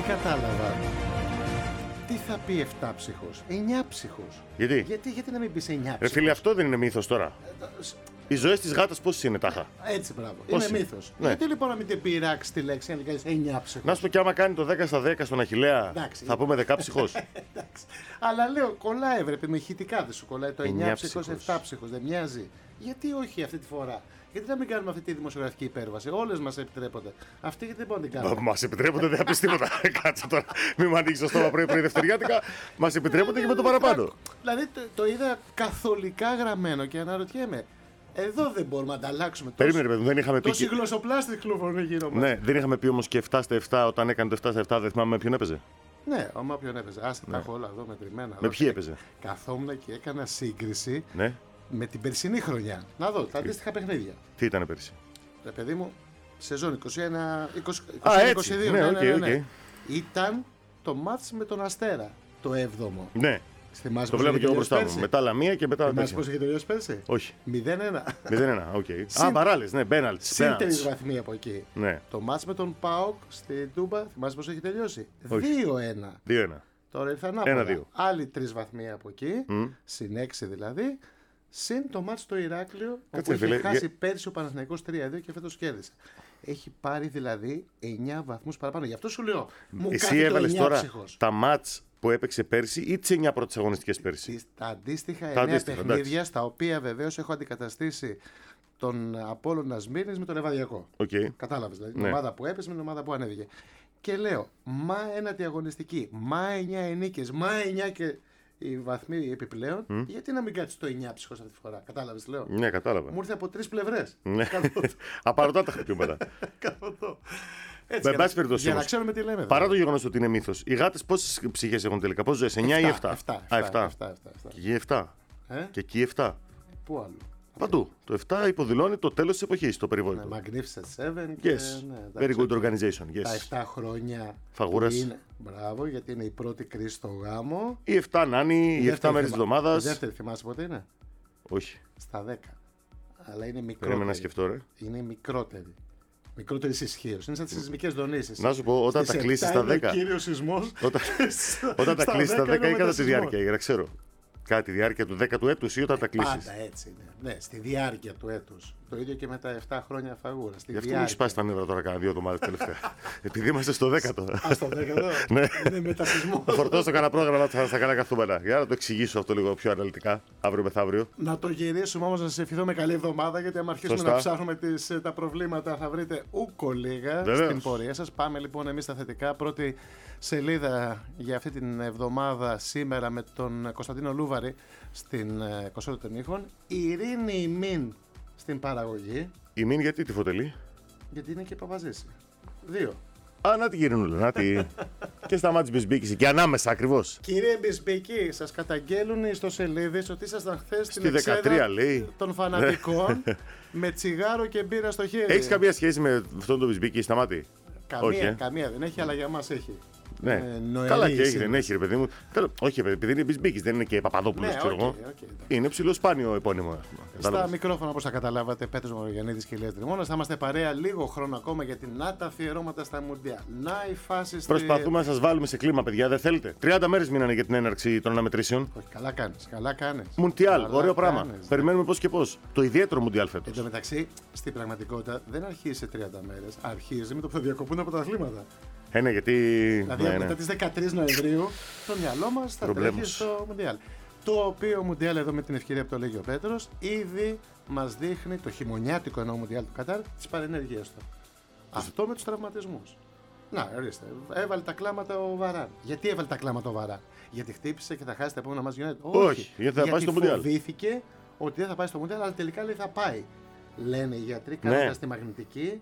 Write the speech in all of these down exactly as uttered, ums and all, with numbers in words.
κατάλαβα. Τι θα πει εφτάψυχος, εννιάψυχος. Γιατί? Γιατί, γιατί να μην πεις εννιάψυχος. Ρε φίλε, αυτό δεν είναι μύθος τώρα. Οι ζωές της γάτας πόσες είναι τάχα. Έτσι, μπράβο. Πώς είναι είναι? μύθος. Ναι. Γιατί λοιπόν να μην την πειράξει τη λέξη, αν κάνεις εννιάψυχος. Να σου πω κι άμα κάνει το δέκα στα δέκα στον Αχιλλέα, Εντάξει. θα πούμε δεκάψυχος. Εντάξει. Αλλά λέω, κολλάει βρε, με ηχητικά δεν σου κολλάει το εννιάψυχος, Εννιάψυχος. εφτάψυχος, δεν μοιάζει. Γιατί όχι αυτή τη φορά. Γιατί να μην κάνουμε αυτή τη δημοσιογραφική υπέρβαση. Όλες μας επιτρέπονται. Αυτή γιατί δεν μπορούν να την κάνουν. Μας επιτρέπονται, δεν θα πεις τίποτα. Κάτσε τώρα, μην μου ανοίξεις το στόμα πρωί-πρωί δευτεριάτικα. Μας επιτρέπονται και με το παραπάνω. Δηλαδή το, το είδα καθολικά γραμμένο και αναρωτιέμαι. Εδώ δεν μπορούμε να τα αλλάξουμε. Περίμενε, παιδί μου, δεν είχαμε πει. Τόσοι και- γλωσσοπλάστοι κυκλοφορούν γύρω μας. Ναι, δεν είχαμε πει όμως και επτά στα επτά όταν έκανε το επτά στα επτά, δεν θυμάμαι με ποιον έπαιζε. Ναι, ο ποιον έπαιζε. Άσε τα έχω όλα εδώ μετρημένα. Με ποιοι έπαιζε. Καθόμουν και έκανα σύγκριση Ναι, με την περσινή χρονιά. Να δω τα αντίστοιχα παιχνίδια. τι ήταν πέρσι. Ρε παιδί μου, σεζόν είκοσι ένα είκοσι, Α, είκοσι ένα, έτσι. είκοσι δύο. Ναι, οκ, οκ. Ήταν το μάτς με τον Αστέρα, το έβδομο. Ναι, Θυμάσαι το πώς βλέπω είχε και εγώ τελειώσει μπροστά μου. πέρσι? Μετά Λαμία και μετά. Θυμάσαι τέτοια. πώς είχε τελειώσει πέρσι? Όχι. μηδέν ένα. μηδέν ένα, οκ. Συν- Α, παράλες, ναι, μπέναλτ. Συν τρεις βαθμοί από εκεί. Ναι, Το μάτς με τον ΠΑΟΚ στην Τούμπα, θυμάσαι πώς έχει τελειώσει? Όχι. δύο ένα. δύο ένα. Τώρα ήρθαν Ένα, άποδα. δύο. Άλλοι τρεις βαθμοί από εκεί, Μμ. συν έξι δηλαδή. Συν το μάτς στο Ηράκλειο, Κάτσε, όπου είχε φίλε, χάσει για- πέρσι ο Παναθηναϊκός τρία δύο και φέτος κέρδισε. Έχει πάρει δηλαδή εννιά βαθμούς παραπάνω. Γι' αυτό σου λέω. Μου Εσύ κάνει το έβαλες τώρα εννιάψυχος. τα μάτς που έπαιξε πέρσι ή τις εννιά πρώτες αγωνιστικές πέρσι. Τις- Τα αντίστοιχα Τα εννιά αντίστοιχα, παιχνίδια, στα οποία βεβαίως έχω αντικαταστήσει τον Απόλλωνα Σμύρνης με τον Ευαδιακό. Οκ. Κατάλαβες, δηλαδή Ναι. την ομάδα που έπεσε με την ομάδα που ανέβηκε. Και λέω, μα ένα αγωνιστική, μα εννιά ενίκες, μα εννιά και οι βαθμοί επιπλέον, γιατί να μην κάτσει το εννιά ψυχος αυτή τη φορά. Κατάλαβες, λέω. Ναι, κατάλαβα. Μου ήρθε από τρεις πλευρές. Ναι. Απαρωτά τα χτυπήματα. Καθοτό. Με Έτσι, για, πάση να- περιπτώσει για να όμως, ξέρουμε τι λέμε. Παρά το γεγονός ότι είναι μύθος, οι γάτες πόσες ψυχές έχουν τελικά, πόσες ζωές, εννιά ή επτά. εφτά, Α, εφτά, επτά. εφτά, εφτά, εφτά. Και εκεί επτά. Ε? Και εκεί επτά. Πού άλλο. Παντού. Το επτά υποδηλώνει το τέλος της εποχής, το Ναι, περιβόητο. Magnificent Seven. Και, Yes. ναι, Very εντάξει, good organization. τα Yes. επτά χρόνια. Φαγούρας. που είναι- Μπράβο, γιατί είναι η πρώτη κρίση στο γάμο. Οι επτά νάνοι, οι επτά δεύτερη μέρες της θυμά- εβδομάδας. Η δεύτερη θυμάσαι πότε είναι? Όχι. Στα δέκα. Αλλά είναι Περίμενα μικρότερη. να σκεφτώ, ρε. Είναι μικρότερη. Μικρότερη ισχύω. Είναι σαν τι σεισμικές δονήσεις. Να σου πω, όταν Στις τα κλείσεις επτά στα είναι δέκα. Ο κύριος σεισμός. Όταν, όταν τα κλείσει στα δέκα ή κατά τη διάρκεια, για να ξέρω. Κατά τη διάρκεια του δέκατου έτους ή όταν τα κλείσει. Πάντα έτσι είναι. Ναι, στη διάρκεια του έτους. Το ίδιο και με τα επτά χρόνια φαγούρα. Στη Γι' αυτό μου έχει διάρκεια. σπάσει τα νεύρα τώρα κάνα δύο εβδομάδες τελευταία. Επειδή είμαστε στο δέκατο. Α, στο δέκατο. Ναι. Είναι μετασυσμό. Θα φορτώσω κανένα πρόγραμμα στα στα κανένα καθούμενα. Για να το εξηγήσω αυτό λίγο πιο αναλυτικά, αύριο μεθαύριο. Να το γυρίσουμε όμως να σας ευχηθώ με καλή εβδομάδα, γιατί αν αρχίσουμε Σωστά. να ψάχνουμε τις, ε, τα προβλήματα θα βρείτε ούκο λίγα Βεβαίως. στην πορεία σας. Πάμε λοιπόν εμείς στα θετικά. Πρώτη σελίδα για αυτή την εβδομάδα σήμερα με τον Κωνσταντίνο Λούβαρη στην ε, Κοσόρο των Ήχων. Η Ειρήνη Ημίν στην παραγωγή, Η Μίν γιατί τη φωτελεί. γιατί είναι και Παπαζήση. Δύο. Α, να τη γυρνούλα, να τη. Και στα μάτια Μπισμπίκη. Και ανάμεσα ακριβώ. Κύριε Μπισμπίκη, σας καταγγέλουν οι ιστοσελίδες ότι ήσασταν χθες στην Στη δεκατρία, εξέδρα λέει. των φανατικών με τσιγάρο και μπύρα στο χέρι. Έχει καμία σχέση με αυτόν τον Μπισμπίκη, σταμάτη. Καμία, Όχι, ε. καμία δεν έχει, αλλά για μας έχει. Ναι. Ε, νοερή Καλά και έχει, είναι. δεν έχει, ρε παιδί μου. Τέλο- όχι, ρε, επειδή είναι Μπισμπίκη, δεν είναι και Παπαδόπουλο, Ναι, ξέρω οκ, εγώ. οκ, εντάξει. Είναι ψηλό σπάνιο επώνυμο. ας πούμε. Στα Κατάλαβες. μικρόφωνα, όπως θα καταλάβατε, Πέτρος Μαυρογιαννίδης και Ηλίας Δρυμώνας. Θα είμαστε παρέα λίγο χρόνο ακόμα, γιατί να τα αφιερώματα στα Μουντιάλ. Να η φάση στη... Προσπαθούμε να σα βάλουμε σε κλίμα, παιδιά, δεν θέλετε. τριάντα μέρες μείνανε για την έναρξη των αναμετρήσεων. Όχι, καλά κάνεις, καλά κάνεις. Μουντιάλ, Καλά ωραίο πράγμα. κάνεις, ναι. Περιμένουμε πώ και πώ. Το ιδιαίτερο Μουντιάλ φέτο. Εν τω μεταξύ, στην πραγματικότητα δεν αρχίζει σε τριάντα μέρες. Αρχίζει με το που θα διακοπούν από τα αθλήματα. Ε, ναι, γιατί. Δηλαδή, ναι, μετά ναι. τις δεκατρείς Νοεμβρίου, το μυαλό μας θα Προβλέμους. τρέχει στο Μουντιάλ. Το οποίο Μουντιάλ, εδώ με την ευκαιρία που το λέγει ο Πέτρος, ήδη μας δείχνει το χειμωνιάτικο εννοώ Μουντιάλ του Κατάρ, τις παρενέργειες του. Αυτό με τους τραυματισμούς. Να, ορίστε, έβαλε τα κλάματα ο Βαράν. Γιατί έβαλε τα κλάματα ο Βαράν? Γιατί χτύπησε και θα χάσει τα επόμενα μας United? Όχι, γιατί θα πάει στο Μουντιάλ. Φοβήθηκε ότι δεν θα πάει στο Μουντιάλ, αλλά τελικά λέει θα πάει. Λένε οι γιατροί, κάνοντας Ναι. τη μαγνητική,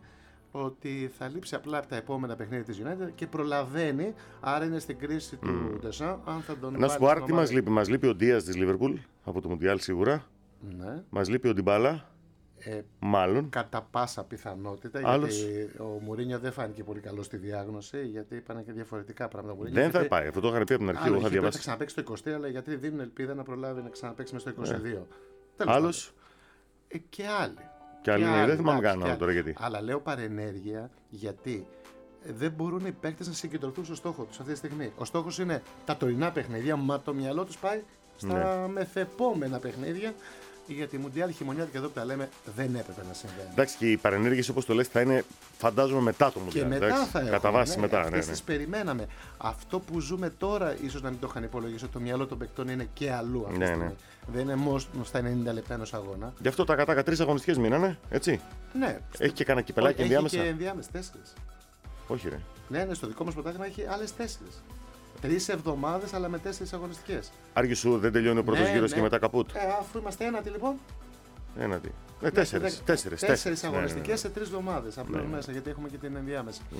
ότι θα λείψει απλά από τα επόμενα παιχνίδια της United και προλαβαίνει, άρα είναι στην κρίση του Ντεσάν, αν θα τον Να σου πω, βάλει άρα στην τι ομάδα. μα λείπει. Μα λείπει ο Ντία τη Λίβερπουλ από το Μουντιάλ σίγουρα. Ναι. Μα λείπει ο Ντιμπάλα. Ε, Μάλλον. κατά πάσα πιθανότητα, Άλλος. γιατί ο Μουρίνιο δεν φάνηκε πολύ καλό στη διάγνωση, γιατί είπαν και διαφορετικά πράγματα. Ο Μουρίνιο Δεν θα είχε- πάει. Αυτό το είχαν πει από την αρχή. Άλλο, Εγώ είχα είχε πει ότι θα διαβάσει. ξαναπαίξει το είκοσι, αλλά οι γιατροί δίνουν ελπίδα να προλάβει να ξαναπαίξει μέσα στο είκοσι δύο. Τέλος Άλλο. πάντων. Ε, και άλλοι. Και άλλοι, ναι, δεν θυμάμαι εντάξει, κανέναν και τώρα άλλοι. γιατί. Αλλά λέω παρενέργεια γιατί δεν μπορούν οι παίκτες να συγκεντρωθούν στο στόχο τους αυτή τη στιγμή. Ο στόχος είναι τα τωρινά παιχνίδια, μα το μυαλό τους πάει στα ναι. μεθεπόμενα παιχνίδια. Γιατί η Μουντιάλ χειμωνιάτικα εδώ που τα λέμε δεν έπρεπε να συμβαίνει. Εντάξει, και οι παρενέργειες όπως το λες θα είναι, φαντάζομαι, μετά το Μουντιάλ. Και μετά εντάξει, θα έχουμε. Κατά βάση ναι, μετά. Αυτές ναι, ναι. τις περιμέναμε. Αυτό που ζούμε τώρα, ίσως να μην το είχαν υπολογίσει, το μυαλό των παικτών είναι και αλλού αυτή τη στιγμή. Ναι. Δεν είναι μόνο στα ενενήντα λεπτά ενός αγώνα. Γι' αυτό τα κατάκα τρεις αγωνιστικές μείνανε, έτσι. Ναι. Έχει και κανένα κυπελάκι ενδιάμεσα. Έχει και ενδιάμεσα, τέσσερις. Όχι, ρε. Ναι, ναι, στο δικό μας πρωτάθλημα έχει άλλες τέσσερις. Τρεις εβδομάδες, αλλά με τέσσερις αγωνιστικές. Άργη σου δεν τελειώνει ο πρώτος ναι, γύρος ναι. και μετά καπούτ. Ε, αφού είμαστε ένατοι λοιπόν. Ένατη. Ε, τέσσερις. Τέσσερις, τέσσερις αγωνιστικές ναι, ναι, ναι. σε τρεις εβδομάδες. Απλά ναι, ναι. μέσα, γιατί έχουμε και την ενδιάμεση. Mm.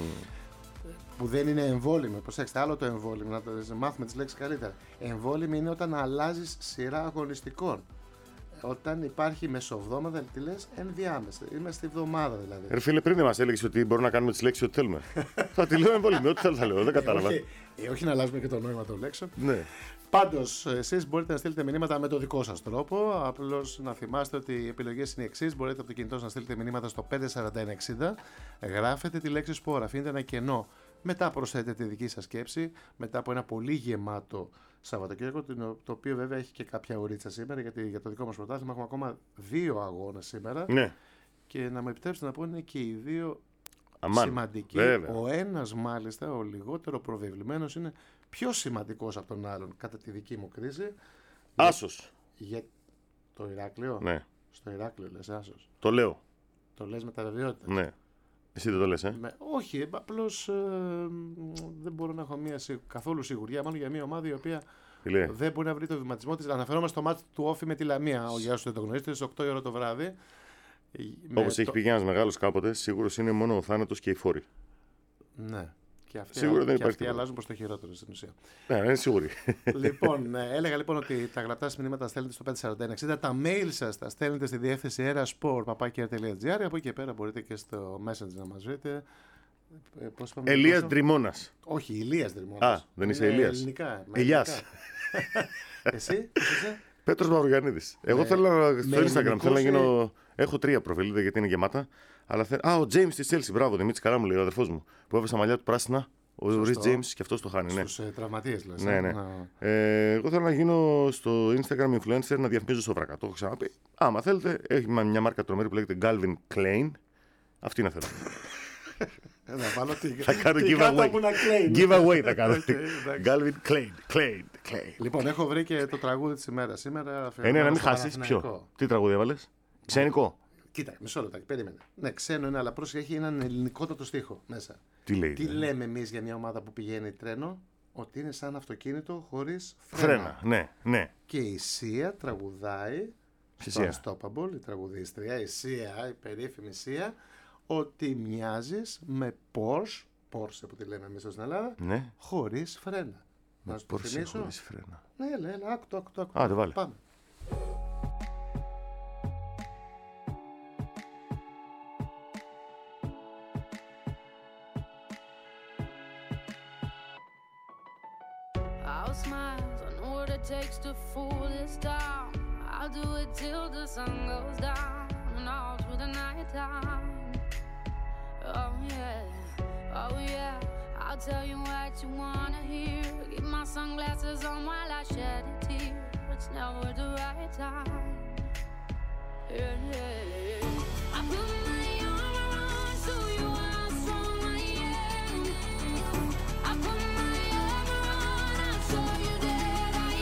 Που δεν είναι εμβόλυμη. Προσέξτε, άλλο το εμβόλυμο, να το μάθουμε τις λέξεις καλύτερα. Εμβόλυμη είναι όταν αλλάζεις σειρά αγωνιστικών. Όταν υπάρχει μεσοβδόμαδα, τι λες, ενδιάμεσα. Είμαστε στη βδομάδα δηλαδή. Ρε φίλε, πριν δεν μας έλεγες ότι μπορούμε να κάνουμε τις λέξεις ό,τι θέλουμε. Θα τη λέω εμβόλυμη, ό,τι θέλω θα λέω. Δεν κατάλαβα. Ε, όχι, ε, όχι να αλλάζουμε και το νόημα των λέξεων. Ναι. Πάντως, εσείς μπορείτε να στείλετε μηνύματα με το δικό σας τρόπο. Απλώς να θυμάστε ότι οι επιλογές είναι οι εξής. Μπορείτε από το κινητό να στείλετε μηνύματα στο πέντε σαράντα ένα εξήντα. Γράφετε τη λέξη σπορ, αφήνετε ένα κενό. Μετά προσθέτετε τη δική σας σκέψη. Μετά από ένα πολύ γεμάτο Σαββατοκύριακο, το οποίο βέβαια έχει και κάποια ουρίτσα σήμερα, γιατί για το δικό μας πρωτάθλημα έχουμε ακόμα δύο αγώνες σήμερα. Ναι. Και να μου επιτρέψετε να πω είναι και οι δύο Αμάν. σημαντικοί. Βέβαια. Ο ένας μάλιστα, ο λιγότερο προβεβλημένος, είναι πιο σημαντικός από τον άλλον, κατά τη δική μου κρίση. Άσος. Για, για το Ηράκλειο. Ναι. Στο Ηράκλειο λες άσος. Το λέω. Το λες με τα βεβαιότητα. Ναι. Εσύ δεν το λες, ε. Με, όχι, απλώς ε, δεν μπορώ να έχω μια, καθόλου σιγουριά, μάλλον για μια ομάδα η οποία Λέ. δεν μπορεί να βρει το βηματισμό της. Αναφερόμαστε στο μάτι του Όφη με τη Λαμία, ο Γιάννης δεν το γνωρίζετε, στις οκτώ η ώρα το βράδυ. Όπως το... έχει πει ένας μεγάλος κάποτε, σίγουρος είναι μόνο ο θάνατος και οι φόροι. Ναι. Και αυτοί, Σίγουρα δεν και αυτοί υπάρχει αλλάζουν προς το χειρότερο στην ουσία. Ναι, είναι σίγουροι. Λοιπόν, έλεγα λοιπόν ότι τα γραπτά σας μηνύματα στέλνετε στο πέντε σαράντα ένα εξήντα, τα mail σας τα στέλνετε στη διεύθυνση erasport παπάκι τελεία τζι άρ. Από εκεί και πέρα μπορείτε και στο Messenger να μας βρείτε. Ελίας Δρυμώνας. Όχι, Ηλίας Δρυμώνας. Α, δεν είσαι Ηλίας. Ελληνικά. Ηλιάς. Εσύ, είσαι. Πέτρος Μαυρογιαννίδης. Εγώ θέλω να, στο Instagram θέλω να γίνω. Έχω τρία προφίλ γιατί είναι γεμάτα. Αλλά θε... Α, ο James της Chelsea, μπράβο, Δημήτρης, καλά μου λέει, ο αδερφός μου. Που έβασε μαλλιά του πράσινα. Ο Ρις James και αυτός το χάνει. Στους ναι. τραυματίες, λες. Ναι, ναι. Ε, εγώ θέλω να γίνω στο Instagram influencer να διαφημίζω στο βρακα. Το έχω ξαναπεί. Άμα θέλετε, έχει μια μάρκα τρομερή που λέγεται Calvin Klein. Αυτή να θέλω. Θα κάνω giveaway. Giveaway θα κάνω. Calvin Klein. Λοιπόν, έχω βρει και το τραγούδι της ημέρας σήμερα. Είναι να μην χάσεις. Ποιο? Τι τραγούδι έβαλες? Ξενικό. Κοίτα, μισό λεπτάκι, περίμενε. Ναι, ξένο είναι, αλλά πρόσεχε, έχει έναν ελληνικότατο στίχο μέσα. Τι λέει? Τι λέμε εμείς για μια ομάδα που πηγαίνει τρένο? Ότι είναι σαν αυτοκίνητο χωρίς φρένα. Φρένα, ναι, ναι. Και η Σία τραγουδάει στο Unstoppable, η τραγουδίστρια, η Σία, η περίφημη Σία, ότι μοιάζεις με Porsche, Porsche που τη λέμε εμείς στην Ελλάδα, ναι. χωρίς φρένα. Με να σου το θυμίσω. Χωρίς φρένα. Ναι, έλα, έλα, άκου το, άκου το. Άντε, βάλε. Πάμε. Smiles, I know what it takes to fool this town. I'll do it till the sun goes down and all through the night time. Oh yeah, oh yeah, I'll tell you what you wanna hear. Keep my sunglasses on while I shed a tear. It's never the right time. Yeah, yeah, yeah. I put my arm around so you are how strong I am. I put my arm around, I'll show you that I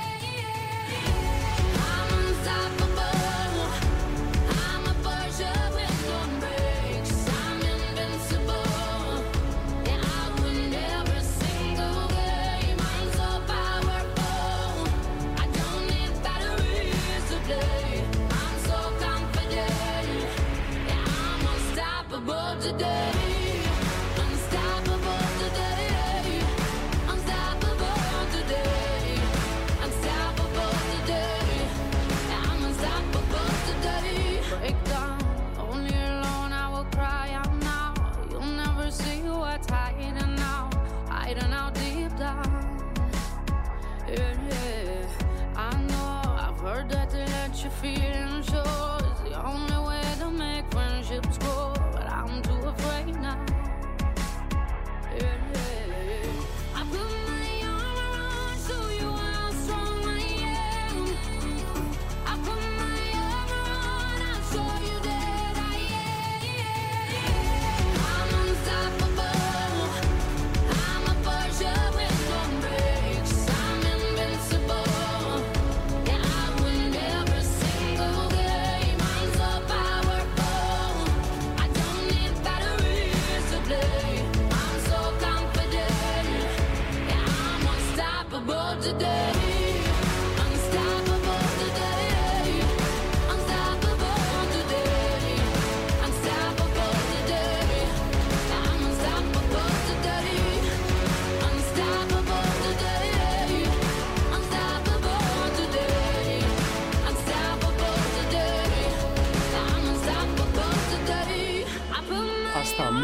am. I'm unstoppable. I'm a Porsche with no brakes. I'm invincible. Yeah, I win every single game. I'm so powerful. I don't need batteries to play. I'm so confident. Yeah, I'm unstoppable today. Unstoppable today. Unstoppable today. Unstoppable today. Yeah, I'm unstoppable today. Break down, only alone I will cry out now. You'll never see what's hiding out, hiding out deep down. Yeah, yeah. I know I've heard that to let you feel and show is the only way to make friendships grow, but I'm too afraid now.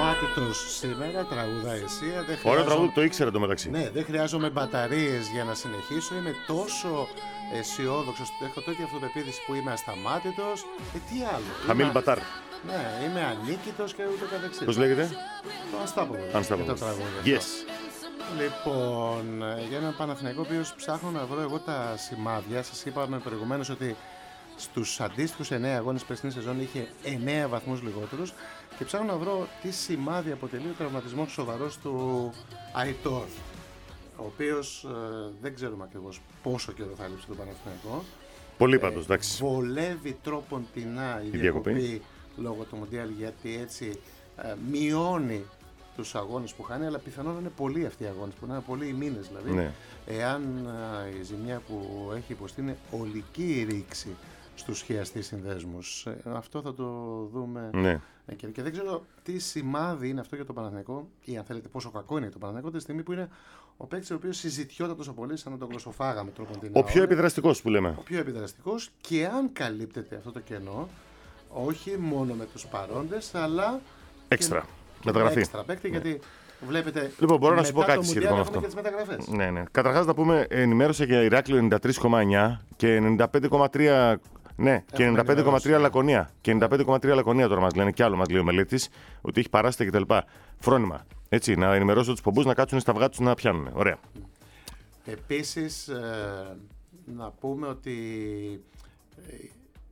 ασταμάτητος σήμερα, τραγουδά εσύ. Ωραίο τραγούδι, το ήξερα το μεταξύ. Ναι, δεν χρειάζομαι μπαταρίες για να συνεχίσω. Είμαι τόσο αισιόδοξος, έχω τέτοια αυτοπεποίθηση που είμαι ασταμάτητος. Ε, τι άλλο. Χαμήλ είμαι... Μπατάρ. Ναι, είμαι ανίκητος και ούτω καθεξής. Πώς λέγεται? Το Unstoppable. Unstoppable. Yes. Λοιπόν, για έναν Παναθηναϊκό, ο οποίος ψάχνω να βρω εγώ τα σημάδια. Σας είπαμε προηγουμένως ότι στους αντίστοιχους εννέα αγώνες περσινής σεζόν είχε εννέα βαθμούς λιγότερους και ψάχνω να βρω τι σημάδια αποτελεί ο τραυματισμός σοβαρός του Αϊτόρ, ο οποίος ε, δεν ξέρουμε ακριβώς πόσο καιρό θα λείψει τον Παναθηναϊκό. Πολύ πάντως, εντάξει. Ε, βολεύει τρόποντινά η, η διακοπή, διακοπή λόγω του Μουντιάλ, γιατί έτσι ε, μειώνει τους αγώνες που χάνει, αλλά πιθανόν είναι πολλοί αυτοί οι αγώνες, που είναι πολλοί οι μήνες δηλαδή. Ναι. Εάν ε, η ζημιά που έχει υποστεί είναι ολική ρήξη στους χιαστείς συνδέσμους. Ε, αυτό θα το δούμε. Ναι. Ε, και, και δεν ξέρω τι σημάδι είναι αυτό για τον Παναθηναϊκό, ή αν θέλετε πόσο κακό είναι το Παναθηναϊκό, τη στιγμή που είναι ο παίκτης ο οποίος συζητιόταν τόσο πολύ, σαν να τον γλωσσοφάγαμε τρόποντινά. Ο πιο επιδραστικός που λέμε. Ο πιο επιδραστικός, και αν καλύπτεται αυτό το κενό, όχι μόνο με τους παρόντες, αλλά έξτρα. Μεταγραφή. Έξτρα παίκτη, ναι. Γιατί βλέπετε. Λοιπόν, μπορώ να σου πω κάτι σχετικό με αυτό. Ναι, ναι. Καταρχάς να πούμε, ενημέρωσε για Ηράκλειο ενενήντα τρία κόμμα εννιά και ενενήντα πέντε κόμμα τρία. Ναι, και ενενήντα πέντε κόμμα τρία Λακωνία. Και ενενήντα πέντε κόμμα τρία Λακωνία τώρα μας λένε, κι άλλο μας λέει ο μελέτης, ότι έχει παράστα κτλ. Φρόνημα. Έτσι, να ενημερώσω τους πομπούς να κάτσουν στα αυγά τους να πιάνουν. Ωραία. Επίσης, ε, να πούμε ότι. Ε,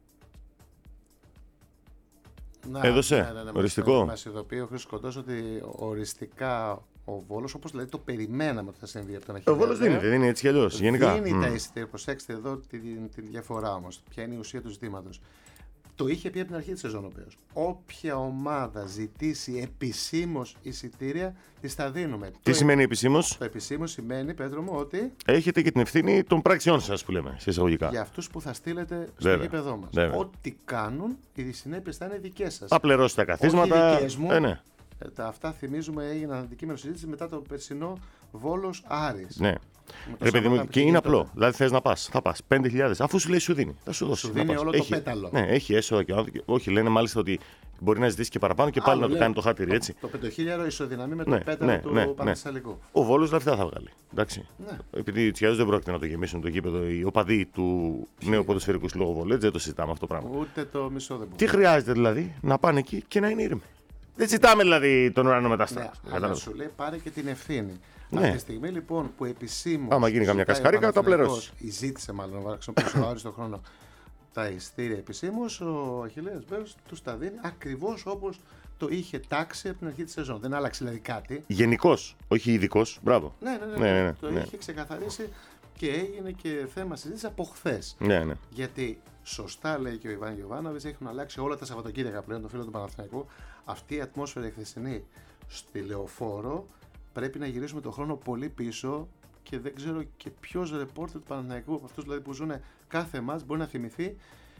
Να, έδωσε ναι, ναι, ναι, οριστικό. Μας ειδοποιεί ο Χρήστος Κοντός ότι οριστικά ο Βόλος, όπως δηλαδή το περιμέναμε ότι θα συμβεί από τον Αχιλλέα. Ο Βόλος δίνει, δεν είναι έτσι κι αλλιώς. Γενικά. Δίνει mm. τα εισιτήρια. Προσέξτε εδώ τη, τη διαφορά όμως. Ποια είναι η ουσία του ζητήματος. Το είχε πει από την αρχή της σεζόν ο οποίος. Όποια ομάδα ζητήσει επισήμως εισιτήρια, της τα δίνουμε. Τι το σημαίνει επισήμως? Το επισήμως σημαίνει, Πέτρο μου, ότι έχετε και την ευθύνη των πράξεών σας, που λέμε, σε εισαγωγικά. Για αυτούς που θα στείλετε στο γήπεδό μας. Βέβαια. Ό,τι κάνουν, οι συνέπειες θα είναι δικές σας. Θα πληρώσετε τα καθίσματα. Όχι δικές μου. Ε, ναι. Τα αυτά θυμίζουμε έγιναν αντικείμενο συζήτηση μετά το περσινό Βόλος Άρης. Ναι. Ρε παιδί μου, και είναι απλό. Το... Δηλαδή θες να πας, θα πας πέντε χιλιάδες, αφού σου λέει σου δίνει. Θα σου δώσει. Σου δίνει όλο έχει, το πέταλο. Ναι, έχει έσοδα και άνθρωποι. Όχι, λένε μάλιστα ότι μπορεί να ζητήσει και παραπάνω και πάλι Άλλο, να το κάνει το χάτηρι, έτσι. Το πεντοχίλιαρο ισοδυναμεί με το ναι, πέταλο ναι, του ναι, Πανθεσσαλικού. Ναι. Ο Βόλος λεφτά θα βγάλει. Εντάξει. Ναι. Επειδή οι τσιάδες δεν πρόκειται να το γεμίσουν το γήπεδο, οι οπαδοί του νέου ποδοσφαιρικού συλλόγου Βόλου, δεν το συζητάμε αυτό το πράγμα. Ούτε το μισό δεν μπορεί. Τι χρειάζεται δηλαδή? Να πάνε εκεί και να είναι ήρεμοι. Δεν ζητάμε δηλαδή τον ουρανό μετάσταση. Ναι, αλλά σου λέει πάρε και την ευθύνη. Ναι. Από τη στιγμή λοιπόν που επισήμως. Άμα γίνει καμιά κασκάρικα, τα πληρώσει. Ή ζήτησε μάλλον να χρησιμοποιήσει ο άριστο χρόνο τα εισιτήρια επισήμως, ο Αχιλλέας Μπέρος τους τα δίνει ακριβώς όπως το είχε τάξει από την αρχή της σεζόν. Δεν άλλαξε δηλαδή κάτι. Γενικός, όχι ειδικός. Μπράβο. Ναι, ναι, ναι. ναι, ναι, ναι το ναι. είχε ξεκαθαρίσει και έγινε και θέμα συζήτηση από χθες. Ναι, ναι. Γιατί σωστά λέει και ο Ιβάν Γιοβάνοβιτς, έχουν αλλάξει όλα τα Σαββατοκύριακα πλέον, το φίλο του Παναθηναϊκού. Αυτή η ατμόσφαιρα η χθεσινή στη Λεωφόρο πρέπει να γυρίσουμε τον χρόνο πολύ πίσω και δεν ξέρω και ποιος ρεπόρτερ του Παναθηναϊκού, από αυτούς δηλαδή που ζουν κάθε μάτς, μπορεί να θυμηθεί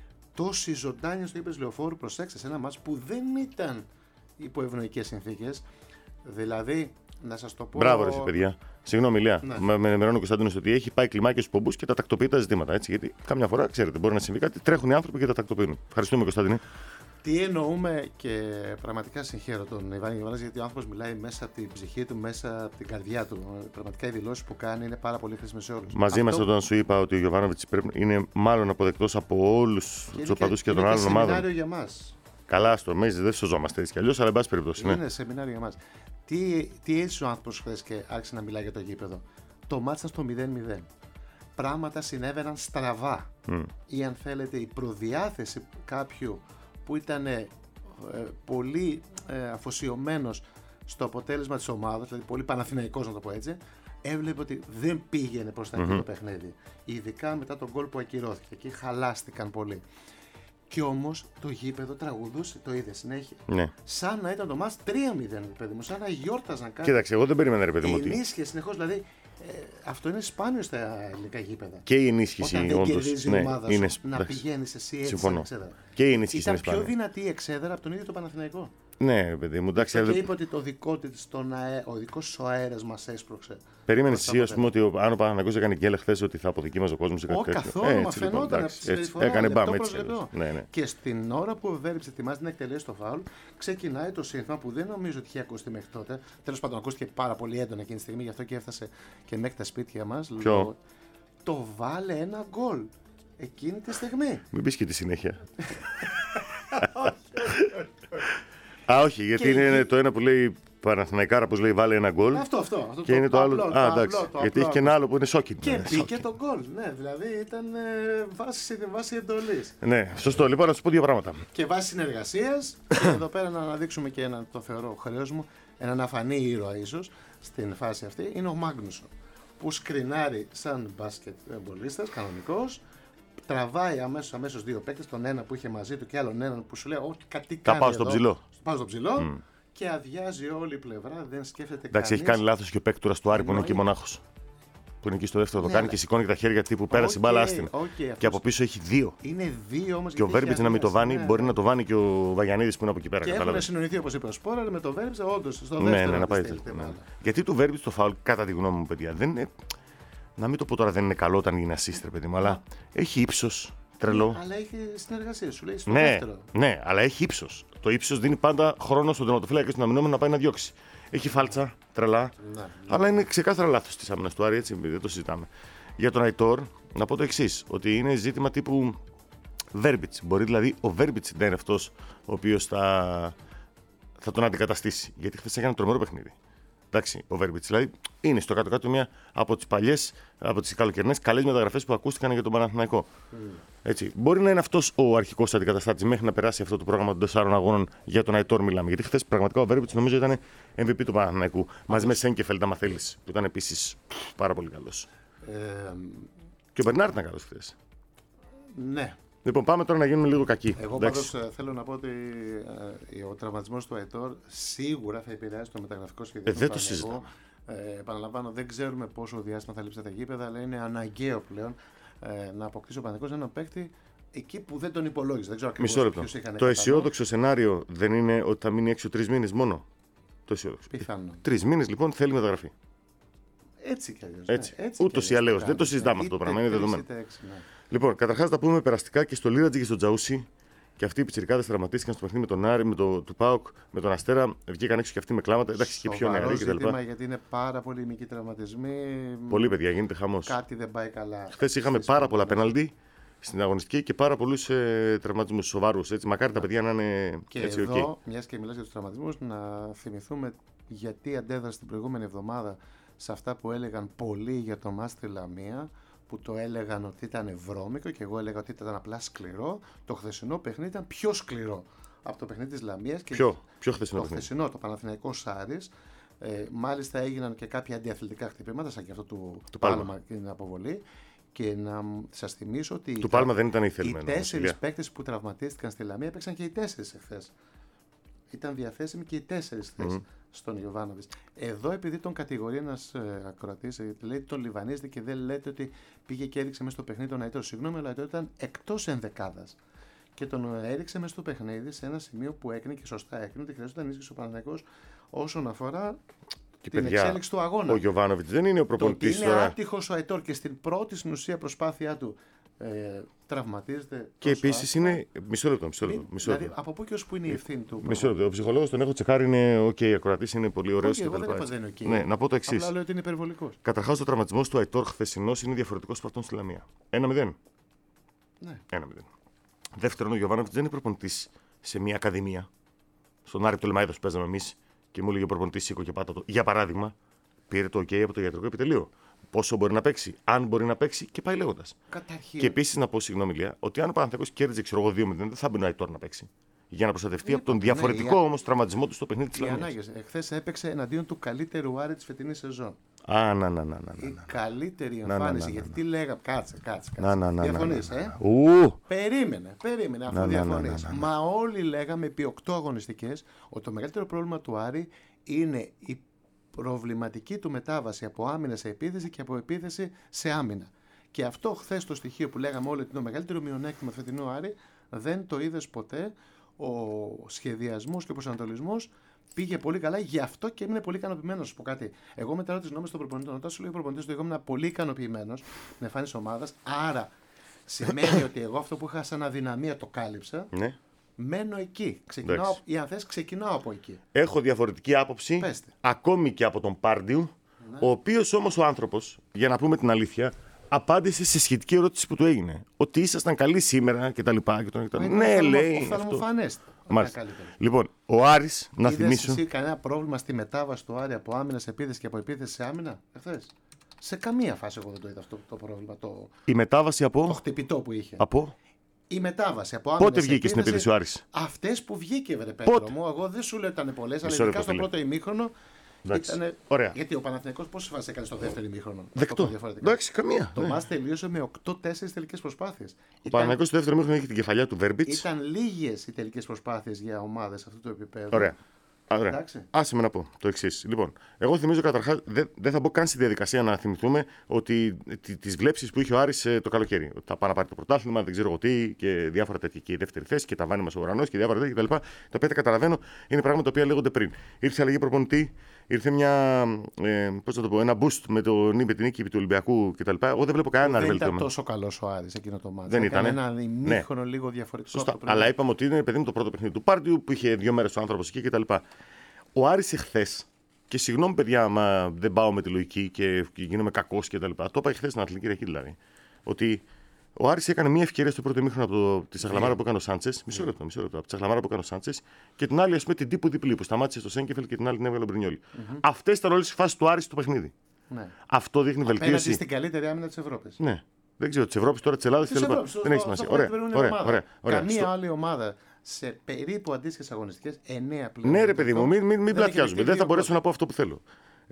τόση ζωντάνια στο γήπεδο Λεωφόρου. Προσέξτε, σε ένα μάτς που δεν ήταν υπό ευνοϊκές συνθήκες. Δηλαδή, να σας το πω. Μπράβο, ρε παιδιά. Συγγνώμη, Ηλία. Ναι. Με ενημερώνει ο Κωνσταντίνος ότι έχει πάει κλιμάκια στους πομπούς και τα τακτοποιεί τα ζητήματα. Έτσι, γιατί καμιά φορά, ξέρετε, μπορεί να συμβεί κάτι, τρέχουν οι άνθρωποι και τα τακτοποιούν. Ευχαριστούμε, Κωνσταντίνη. Τι εννοούμε, και πραγματικά συγχαίρω τον Ιβάν Γιοβάνοβιτς, γιατί ο άνθρωπος μιλάει μέσα από την ψυχή του, μέσα από την καρδιά του. Πραγματικά οι δηλώσεις που κάνει είναι πάρα πολύ χρήσιμες σε όλους. Μαζί μας όταν σου είπα ότι ο Γιοβάνοβιτς είναι μάλλον αποδεκτός από όλους τους οπαδούς και, και των άλλων ομάδων. Είναι σεμινάριο για μας. Καλά, στο Μέζι δεν σωζόμαστε έτσι κι αλλιώς, αλλά εν πάση περιπτώσει. Είναι ναι. σεμινάριο για μας. Τι, τι έτσι ο άνθρωπος χθες και άρχισε να μιλάει για το γήπεδο? Το μάτς ήταν στο μηδέν μηδέν. Πράγματα συνέβαιναν στραβά. Mm. Ή αν θέλετε, η προδιάθεση κάποιου που ήταν ε, πολύ ε, αφοσιωμένος στο αποτέλεσμα της ομάδας, δηλαδή πολύ Παναθηναϊκός να το πω έτσι, έβλεπε ότι δεν πήγαινε προς τα εκεί mm-hmm. το παιχνίδι. Ειδικά μετά τον γκολ που ακυρώθηκε. Εκεί χαλάστηκαν πολύ. Κι όμως το γήπεδο τραγουδούσε, το είδε συνέχεια. Ναι. Σαν να ήταν το μάτς τρία μηδέν, παιδί μου, σαν να γιόρταζαν κάτι. Κοίταξε, εγώ δεν περίμενα, ρε παιδί μου. Ενίσχυε συνεχώς, δηλαδή ε, αυτό είναι σπάνιο στα ελληνικά γήπεδα. Και η ενίσχυση, όταν δεν κερδίζει ναι, η ομάδα είναι, σου, να πηγαίνεις εσύ έτσι. Συμφωνώ. Και η ενίσχυση ήταν είναι πιο σπάνιο. δυνατή η εξέδρα από τον ίδιο το Παναθηναϊκό. Ναι, παιδί μου, εντάξει. Και είπε ότι το δικό της, τον αέ, ο δικός ο αέρας μας έσπρωξε. Περίμενε εσύ, ας πούμε, ότι ο, αν ο Παναθηναϊκός έκανε γκέλ χθες ότι θα αποδοκίμαζε ο κόσμος ή κάτι τέτοιο. Καθόλου, μα φαινόταν αυτή τη συμπεριφορά. Έκανε μπαμ, έτσι. Ναι, ναι. Και στην ώρα που ο Βέρμπιτς ετοιμάζει να εκτελέσει το φάουλ, ξεκινάει το σύνθημα που δεν νομίζω ότι είχε ακουστεί μέχρι τότε. Τέλος πάντων, ακούστηκε πάρα πολύ έντονα εκείνη τη στιγμή, γι' αυτό και έφτασε και μέχρι τα σπίτια μας. Ποιο? Το βάλε ένα γκολ εκείνη τη στιγμή. Μην πεις και τη συνέχεια. Α, όχι, γιατί είναι το ένα που λέει Παναθηναϊκάρα, που λέει βάλε ένα γκολ. Αυτό, αυτό. αυτό και το, είναι το, το άλλο. Απλό, Α, το εντάξει. απλό, το γιατί απλό, έχει και ένα άλλο που είναι σόκινγκ. Και ναι, μπήκε το γκολ. Ναι, δηλαδή ήταν ε, βάση, βάση εντολής. Ναι, σωστό. Λοιπόν, να σου πω δύο πράγματα. Και βάση συνεργασίας. Και εδώ πέρα να αναδείξουμε και ένα, το θεωρώ χρέος μου, έναν αφανή ήρωα ίσως στην φάση αυτή, είναι ο Μάγνουσον. Που σκρινάρει σαν μπάσκετ μπολίστας, κανονικός. Τραβάει αμέσως, αμέσως δύο παίκτες, τον ένα που είχε μαζί του και άλλον έναν που σου λέει ότι κάτι κάνει. Θα πάω στο ψηλό. Πάω στο ψηλό mm. και αδειάζει όλη η πλευρά, δεν σκέφτεται κανείς. Εντάξει, έχει κάνει λάθος και ο παίκτουρας του Άρη που είναι εκεί μονάχος. Που είναι εκεί στο δεύτερο, ναι, το κάνει αλλά... και σηκώνει και τα χέρια τύπου πέρασε η okay, μπάλα άστην. Okay, και από πίσω έχει δύο. Είναι δύο όμως. Και ο Βέρμπιτς να μην το βάνει, ναι, μπορεί ναι. να το βάνει και ο Βαγιανίδης που είναι από εκεί πέρα. Και έχουν συνονιθεί όπως είπε ο Σπόρα, αλλά με το Βέρμπιτς όντως στο δεύτερο. Ναι, ναι, να πάει. Γιατί του Βέρμπιτς το φάουλ, κατά τη γνώμη μου, παιδιά, δεν είναι. Να μην το πω τώρα δεν είναι καλό όταν είναι assist, παιδί μου, αλλά έχει ύψος. Τρελό. Αλλά έχει συνεργασία, σου λέει στο ναι, δεύτερο. Ναι, αλλά έχει ύψος. Το ύψος δίνει πάντα χρόνο στον τερματοφύλακα και στον αμυνόμενο να πάει να διώξει. Έχει φάλτσα, τρελά. Ναι, ναι. Αλλά είναι ξεκάθαρα λάθος της άμυνας του Άρη, έτσι δεν το συζητάμε. Για τον Αϊτόρ, να πω το εξής: ότι είναι ζήτημα τύπου Βέρμπιτς. Μπορεί δηλαδή ο Βέρμπιτς να είναι αυτός ο οποίος θα, θα τον αντικαταστήσει. Γιατί χθες έκανε τρομερό παιχνίδι. Εντάξει, ο Βέρμπιτς δηλαδή είναι στο κάτω-κάτω μια από τις παλιές, από τις καλοκαιρινές καλές μεταγραφές που ακούστηκαν για τον Παναθηναϊκό. Mm. Έτσι. Μπορεί να είναι αυτός ο αρχικός αντικαταστάτης μέχρι να περάσει αυτό το πρόγραμμα των τεσσάρων αγώνων για τον Αϊτόρ μιλάμε. Γιατί χθες πραγματικά ο Βέρμπιτς νομίζω ήταν εμ βι πι του Παναθηναϊκού. Mm. Μαζί με Σένκεφελντ, άμα θέλεις, που ήταν επίσης πάρα πολύ καλός. Ε, και ο Μπερνάρτ ήταν καλός χθες. Ναι. Λοιπόν, πάμε τώρα να γίνουμε λίγο κακοί. Εγώ πάντως θέλω να πω ότι ε, ο τραυματισμός του Αϊτόρ σίγουρα θα επηρεάσει το μεταγραφικό σχέδιο. Ε, δεν το συζητάμε. Ε, επαναλαμβάνω, δεν ξέρουμε πόσο διάστημα θα λείψει τα γήπεδα, αλλά είναι αναγκαίο πλέον ε, να αποκτήσει ο Παναθηναϊκός έναν παίκτη εκεί που δεν τον υπολόγιζε. Δεν ξέρω Μισό λεπτό. Το αισιόδοξο σενάριο δεν είναι ότι θα μείνει έξω τρεις μήνες μόνο. Το αισιόδοξο. Πιθανό. Τρεις μήνες λοιπόν θέλει μεταγραφή. Έτσι κι αλλιώς. Έτσι. Ναι, ούτως ή άλλως. Δεν το συζητάμε αυτό το πράγμα. Είναι δεδομένο. έξι, ναι. Λοιπόν, καταρχάς τα πούμε περαστικά και στο Λίρατζι και στο Τζαούσι. Και αυτοί οι πιτσιρικάδες τραυματίστηκαν στο παιχνίδι με τον Άρη, με το του ΠΑΟΚ, με τον Αστέρα. Βγήκαν έξω και αυτοί με κλάματα. Εντάξει, και πιο νεαροί κτλ. Γιατί είναι πάρα πολύ μικροί τραυματισμοί. Πολύ παιδιά, γίνεται χαμός. Κάτι δεν πάει καλά. Χθες είχαμε πάρα πολλά πέναλτι στην αγωνιστική και πάρα πολλούς ε, τραυματισμούς σοβαρούς. Μακάρι τα παιδιά να είναι και έτσι. Εδώ, okay. μιας και μιλάς για τους τραυματισμούς, να θυμηθούμε γιατί αντέδρασε την προηγούμενη εβδομάδα σε αυτά που έλεγαν πολλοί για το μάτς στη Λαμία, που το έλεγαν ότι ήταν βρώμικο και εγώ έλεγα ότι ήταν απλά σκληρό. Το χθεσινό παιχνίδι ήταν πιο σκληρό από το παιχνίδι της Λαμίας. Και ποιο, ποιο χθεσινό το παιχνίδι? χθεσινό, το Παναθηναϊκός Άρης. Ε, μάλιστα έγιναν και κάποια αντιαθλητικά χτυπήματα, σαν και αυτό του, του Πάλμα και την αποβολή. Και να σας θυμίσω ότι του Πάλμα δεν ήταν οι τέσσερις παίκτες που τραυματίστηκαν στη Λαμία έπαιξαν και οι τέσσερις εχθές. Ήταν διαθέσιμοι και οι τέσσερις χθες mm-hmm. στον Ιωβάνοβιτς. Εδώ, επειδή τον κατηγορεί ένας ε, ακροατής, ε, λέει τον λιβανίζετε και δεν λέτε ότι πήγε και έριξε μέσα στο παιχνίδι τον Αϊτόρ. Συγγνώμη, αλλά Αϊτόρ ήταν εκτός ενδεκάδας. Και τον έριξε μέσα στο παιχνίδι σε ένα σημείο που έκρινε και σωστά έκρινε ότι χρειάζεται ενίσχυση ο Παναθηναϊκός όσον αφορά και την παιδιά, εξέλιξη του αγώνα. Ο Γιωβάνοβιτς δεν είναι ο προπονητής τώρα. Είναι άτυχος ο Αϊτόρ και στην πρώτη στην ουσία προσπάθειά του ε, τραυματίζεται. Και επίσης είναι. Μισό λεπτό, μισό λεπτό. Μισό δηλαδή, από πού και ως πού είναι η ευθύνη του. Μισό λεπτό. Ο ψυχολόγος τον έχω τσεκάρει, είναι οκ, okay, ακροατής είναι πολύ ωραίος. Okay, εγώ δεν είπα δεν είναι okay. Ναι, να πω το εξής. Απλά λέω ότι είναι υπερβολικός. Καταρχάς, ο τραυματισμός του Αϊτόρ χθεσινός είναι διαφορετικός από αυτόν στη Λαμία. ένα μηδέν. Ναι. ένα μηδέν. Δεύτερον, ο Γιωβάνοβιτς δεν είναι προπονητής σε μια ακαδημία. Στον Άρη Πτολεμαίδος που παίζαμε εμείς και μου έλεγε ο προπονητής σήκω και πάτα το. Για παράδειγμα, πήρε το OK από το ιατρικό επιτελείο. Πόσο μπορεί να παίξει, αν μπορεί να παίξει και πάει λέγοντας. Καταρχήν. Και επίσης να πω, συγγνώμη, Λία, ότι αν ο Παναθηναϊκός κέρδιζε ξέρω εγώ δύο μηδέν, δεν θα μπει ο Αϊτόρ να παίξει. Για να προστατευτεί από τον ναι, διαφορετικό ναι, όμως τραυματισμό του στο παιχνίδι της Λαμίας. Εχθές έπαιξε εναντίον του καλύτερου Άρη της φετινής σεζόν. Α, να, να, να, να, η καλύτερη εμφάνιση. Γιατί τι λέγαμε, κάτσε, κάτσε. Να, να, να, διαφωνείς, να, να, ε. Ου. Περίμενε, περίμενε αφού διαφωνείς. Μα όλοι λέγαμε επί οκτώ αγωνιστικές ότι το μεγαλύτερο πρόβλημα του Άρη είναι η προβληματική του μετάβαση από άμυνα σε επίθεση και από επίθεση σε άμυνα. Και αυτό χθες το στοιχείο που λέγαμε όλοι ότι είναι το μεγαλύτερο μειονέκτημα του φετινού Άρη δεν το είδες ποτέ ο σχεδιασμός και ο προσανατολισμός πήγε πολύ καλά, γι' αυτό και έμεινε πολύ ικανοποιημένος. Σου πω κάτι. Εγώ μετά τις γνώμες των προπονητών, όταν σου λέει ο προπονητής ότι εγώ ήμουν πολύ ικανοποιημένος με εμφάνιση ομάδας, άρα σημαίνει ότι εγώ αυτό που είχα σαν αδυναμία το κάλυψα. Ναι. Μένω εκεί. Ξεκινάω, ή αν θες, ξεκινάω από εκεί. Έχω διαφορετική άποψη, Πέστε. ακόμη και από τον Πάρντιου, ναι. ο οποίος όμως ο άνθρωπος, για να πούμε την αλήθεια, απάντησε σε σχετική ερώτηση που του έγινε. Ότι ήσασταν καλοί σήμερα κτλ. Ναι, λέει. Οφθαλμοφανέστε. Λοιπόν, ο Άρης, να Είδες θυμίσω. εσύ κανένα πρόβλημα στη μετάβαση του Άρη από άμυνα σε επίθεση και από επίθεση σε άμυνα εχθές? Σε καμία φάση εγώ δεν το είδα αυτό το πρόβλημα. Το, Η μετάβαση από. το χτυπητό που είχε. Από. Η μετάβαση από άμυνα. Πότε βγήκε στην επίθεση ο Άρης? Αυτές που βγήκε, βρε Πέτρο μου. Εγώ δεν σου λέω ότι ήταν πολλές, αλλά ειδικά στο πρώτο ημίχρονο. Ήτανε... Ωραία. Γιατί ο Παναθηναϊκός πόσες φάσεις έκανε στο δεύτερο ημίχρονο? Δεκτό. Εντάξει, καμία. Το ναι. μάτς τελείωσε με οκτώ τέσσερις τελικές προσπάθειες. Ο ήταν... Παναθηναϊκός στο δεύτερο ημίχρονο είχε την κεφαλιά του Βέρμπιτς. Ήταν λίγες οι τελικές προσπάθειες για ομάδες αυτού του επίπεδου. Ωραία. Ωραία. Άσε με να πω το εξής. Λοιπόν, εγώ θυμίζω καταρχάς, δεν δε θα μπω καν στη διαδικασία να θυμηθούμε ότι τις βλέψεις που είχε ο Άρης το καλοκαίρι. Ότι θα πάει να πάρει το πρωτάθλημα, δεν ξέρω εγώ τι και διάφορα τέτοια. Και η δεύτερη θέση και τα βάνη μας ο ουρανός και διάφορα τέτοια κτλ. Τα οποία τα καταλαβαίνω, είναι πράγματα τα οποία λέγονται πριν. Ήρθε αλλαγή προπονητή, ήρθε μια, ε, πώς θα το πω, ένα boost με, το, με την νίκη του Ολυμπιακού κτλ. Εγώ δεν βλέπω κανένα βελτίωμα. Δεν ήταν τόσο καλός ο Άρης εκείνο το μάτι. Δεν ήταν. Ένα ημίχρονο ναι. λίγο διαφορετικό. Σωστά. Αλλά είπαμε ότι είναι παιδί μου το πρώτο παιχνίδι του Πάρντιου που είχε δύο μέρες ο άνθρωπος εκεί κτλ. Ο Άρης εχθές, και συγγνώμη παιδιά, μα δεν πάω με τη λογική και γίνομαι κακός και τα λοιπά. Το είπα εχθές στην Αθλητική Ρεχή δηλαδή. Ότι ο Άρης έκανε μία ευκαιρία στο πρώτο ημίχρονο από τη Σαχλαμάρα που έκανε ο Σάντσες. Μισό λεπτό, μισό λεπτό. Από τη Σαχλαμάρα που έκανε ο Σάντσες και την άλλη, ας πούμε, την τύπου διπλή που σταμάτησε στο Σέγκεφελ και την άλλη την έβγαλε ο Μπρινιόλι. Mm-hmm. Αυτές ήταν όλες οι φάσεις του Άρη στο παιχνίδι. Ναι. Αυτό δείχνει βελτίωση. Απέναντι στην καλύτερη άμυνα της Ευρώπης. Ναι. Δεν ξέρω, της Ευρώπης τώρα, της Ελλάδας κτλ. Δεν έχει σημασία. Ωραία, ωραία, ωραία, ωραία. Καμία άλλη ομάδα σε περίπου αντίστοιχες αγωνιστικές, εννέα πλέον. Ναι, ρε παιδί μου, μην, μην, μην πλατιάζουμε. Δεν θα μπορέσω να πω αυτό που θέλω.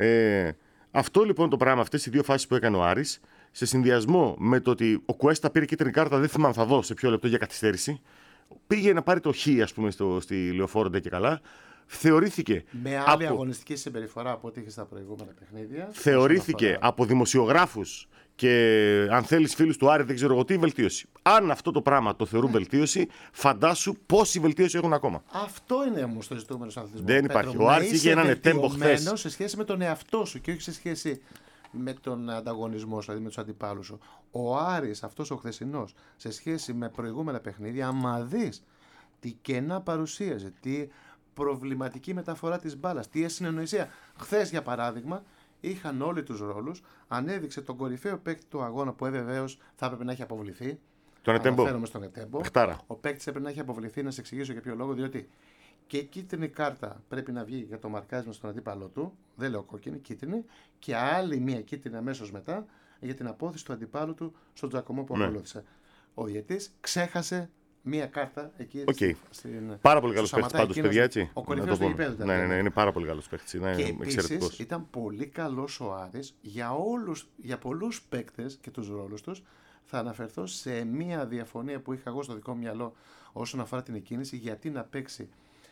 Ε, αυτό λοιπόν το πράγμα, αυτές οι δύο φάσεις που έκανε ο Άρης, σε συνδυασμό με το ότι ο Κουέστα πήρε κίτρινη κάρτα, δεν θυμάμαι, θα δω σε ποιο λεπτό για καθυστέρηση. Πήγε να πάρει το Χ, ας πούμε, στο, στη Λεωφόρο και καλά. Θεωρήθηκε. Με άλλη από... αγωνιστική συμπεριφορά από ό,τι είχε στα προηγούμενα παιχνίδια. Θεωρήθηκε αφορά... από δημοσιογράφους και αν θέλεις φίλους του Άρη, δεν ξέρω εγώ τι, βελτίωση. Αν αυτό το πράγμα το θεωρούν βελτίωση, φαντάσου πόση βελτίωση έχουν ακόμα. Αυτό είναι όμως το ζητούμενο στον αθλητισμό. Δεν υπάρχει. Πέτρο, ο Άρης είχε έναν τέμπο χθες. Σε σχέση με τον εαυτό σου και όχι σε σχέση με τον ανταγωνισμό σου, δηλαδή με τους αντιπάλους σου. Ο Άρης, αυτός ο χθεσινός, σε σχέση με προηγούμενα παιχνίδια, άμα δεις τι κενά παρουσίαζε, τι προβληματική μεταφορά της μπάλας, τι ασυνεννοησία. Χθες, για παράδειγμα, είχαν όλοι τους ρόλους, ανέδειξε τον κορυφαίο παίκτη του αγώνα που βεβαίως θα έπρεπε να έχει αποβληθεί. Τον Ετέμπο. Αναφέρομαι στον Ετέμπο. Χτάρα. Ο παίκτης έπρεπε να έχει αποβληθεί, να σε εξηγήσω για ποιο λόγο, διότι και κίτρινη κάρτα πρέπει να βγει για το μαρκάρισμα στον αντίπαλό του, δεν λέω κόκκινη, κίτρινη, και άλλη μία κίτρινη αμέσως μετά για την απόθεση του αντιπάλου του στον Τζακωμό που ναι. ακολούθησε. Ο διαιτής ξέχασε μία κάρτα εκεί. Okay. Στην, πάρα πολύ καλός παίκτης πάντως, παιδιά, έτσι. Ο κορυφαίος του γηπέδου. Ναι, ναι, ναι, είναι πάρα πολύ καλός παίκτης. Είναι και επίσης ήταν πολύ καλός ο Άρης για, όλους, για πολλούς παίκτες και τους ρόλους τους. Θα αναφερθώ σε μία διαφωνία που είχα εγώ στο δικό μου μυαλό όσον αφορά την εκκίνηση, γιατί να παίξει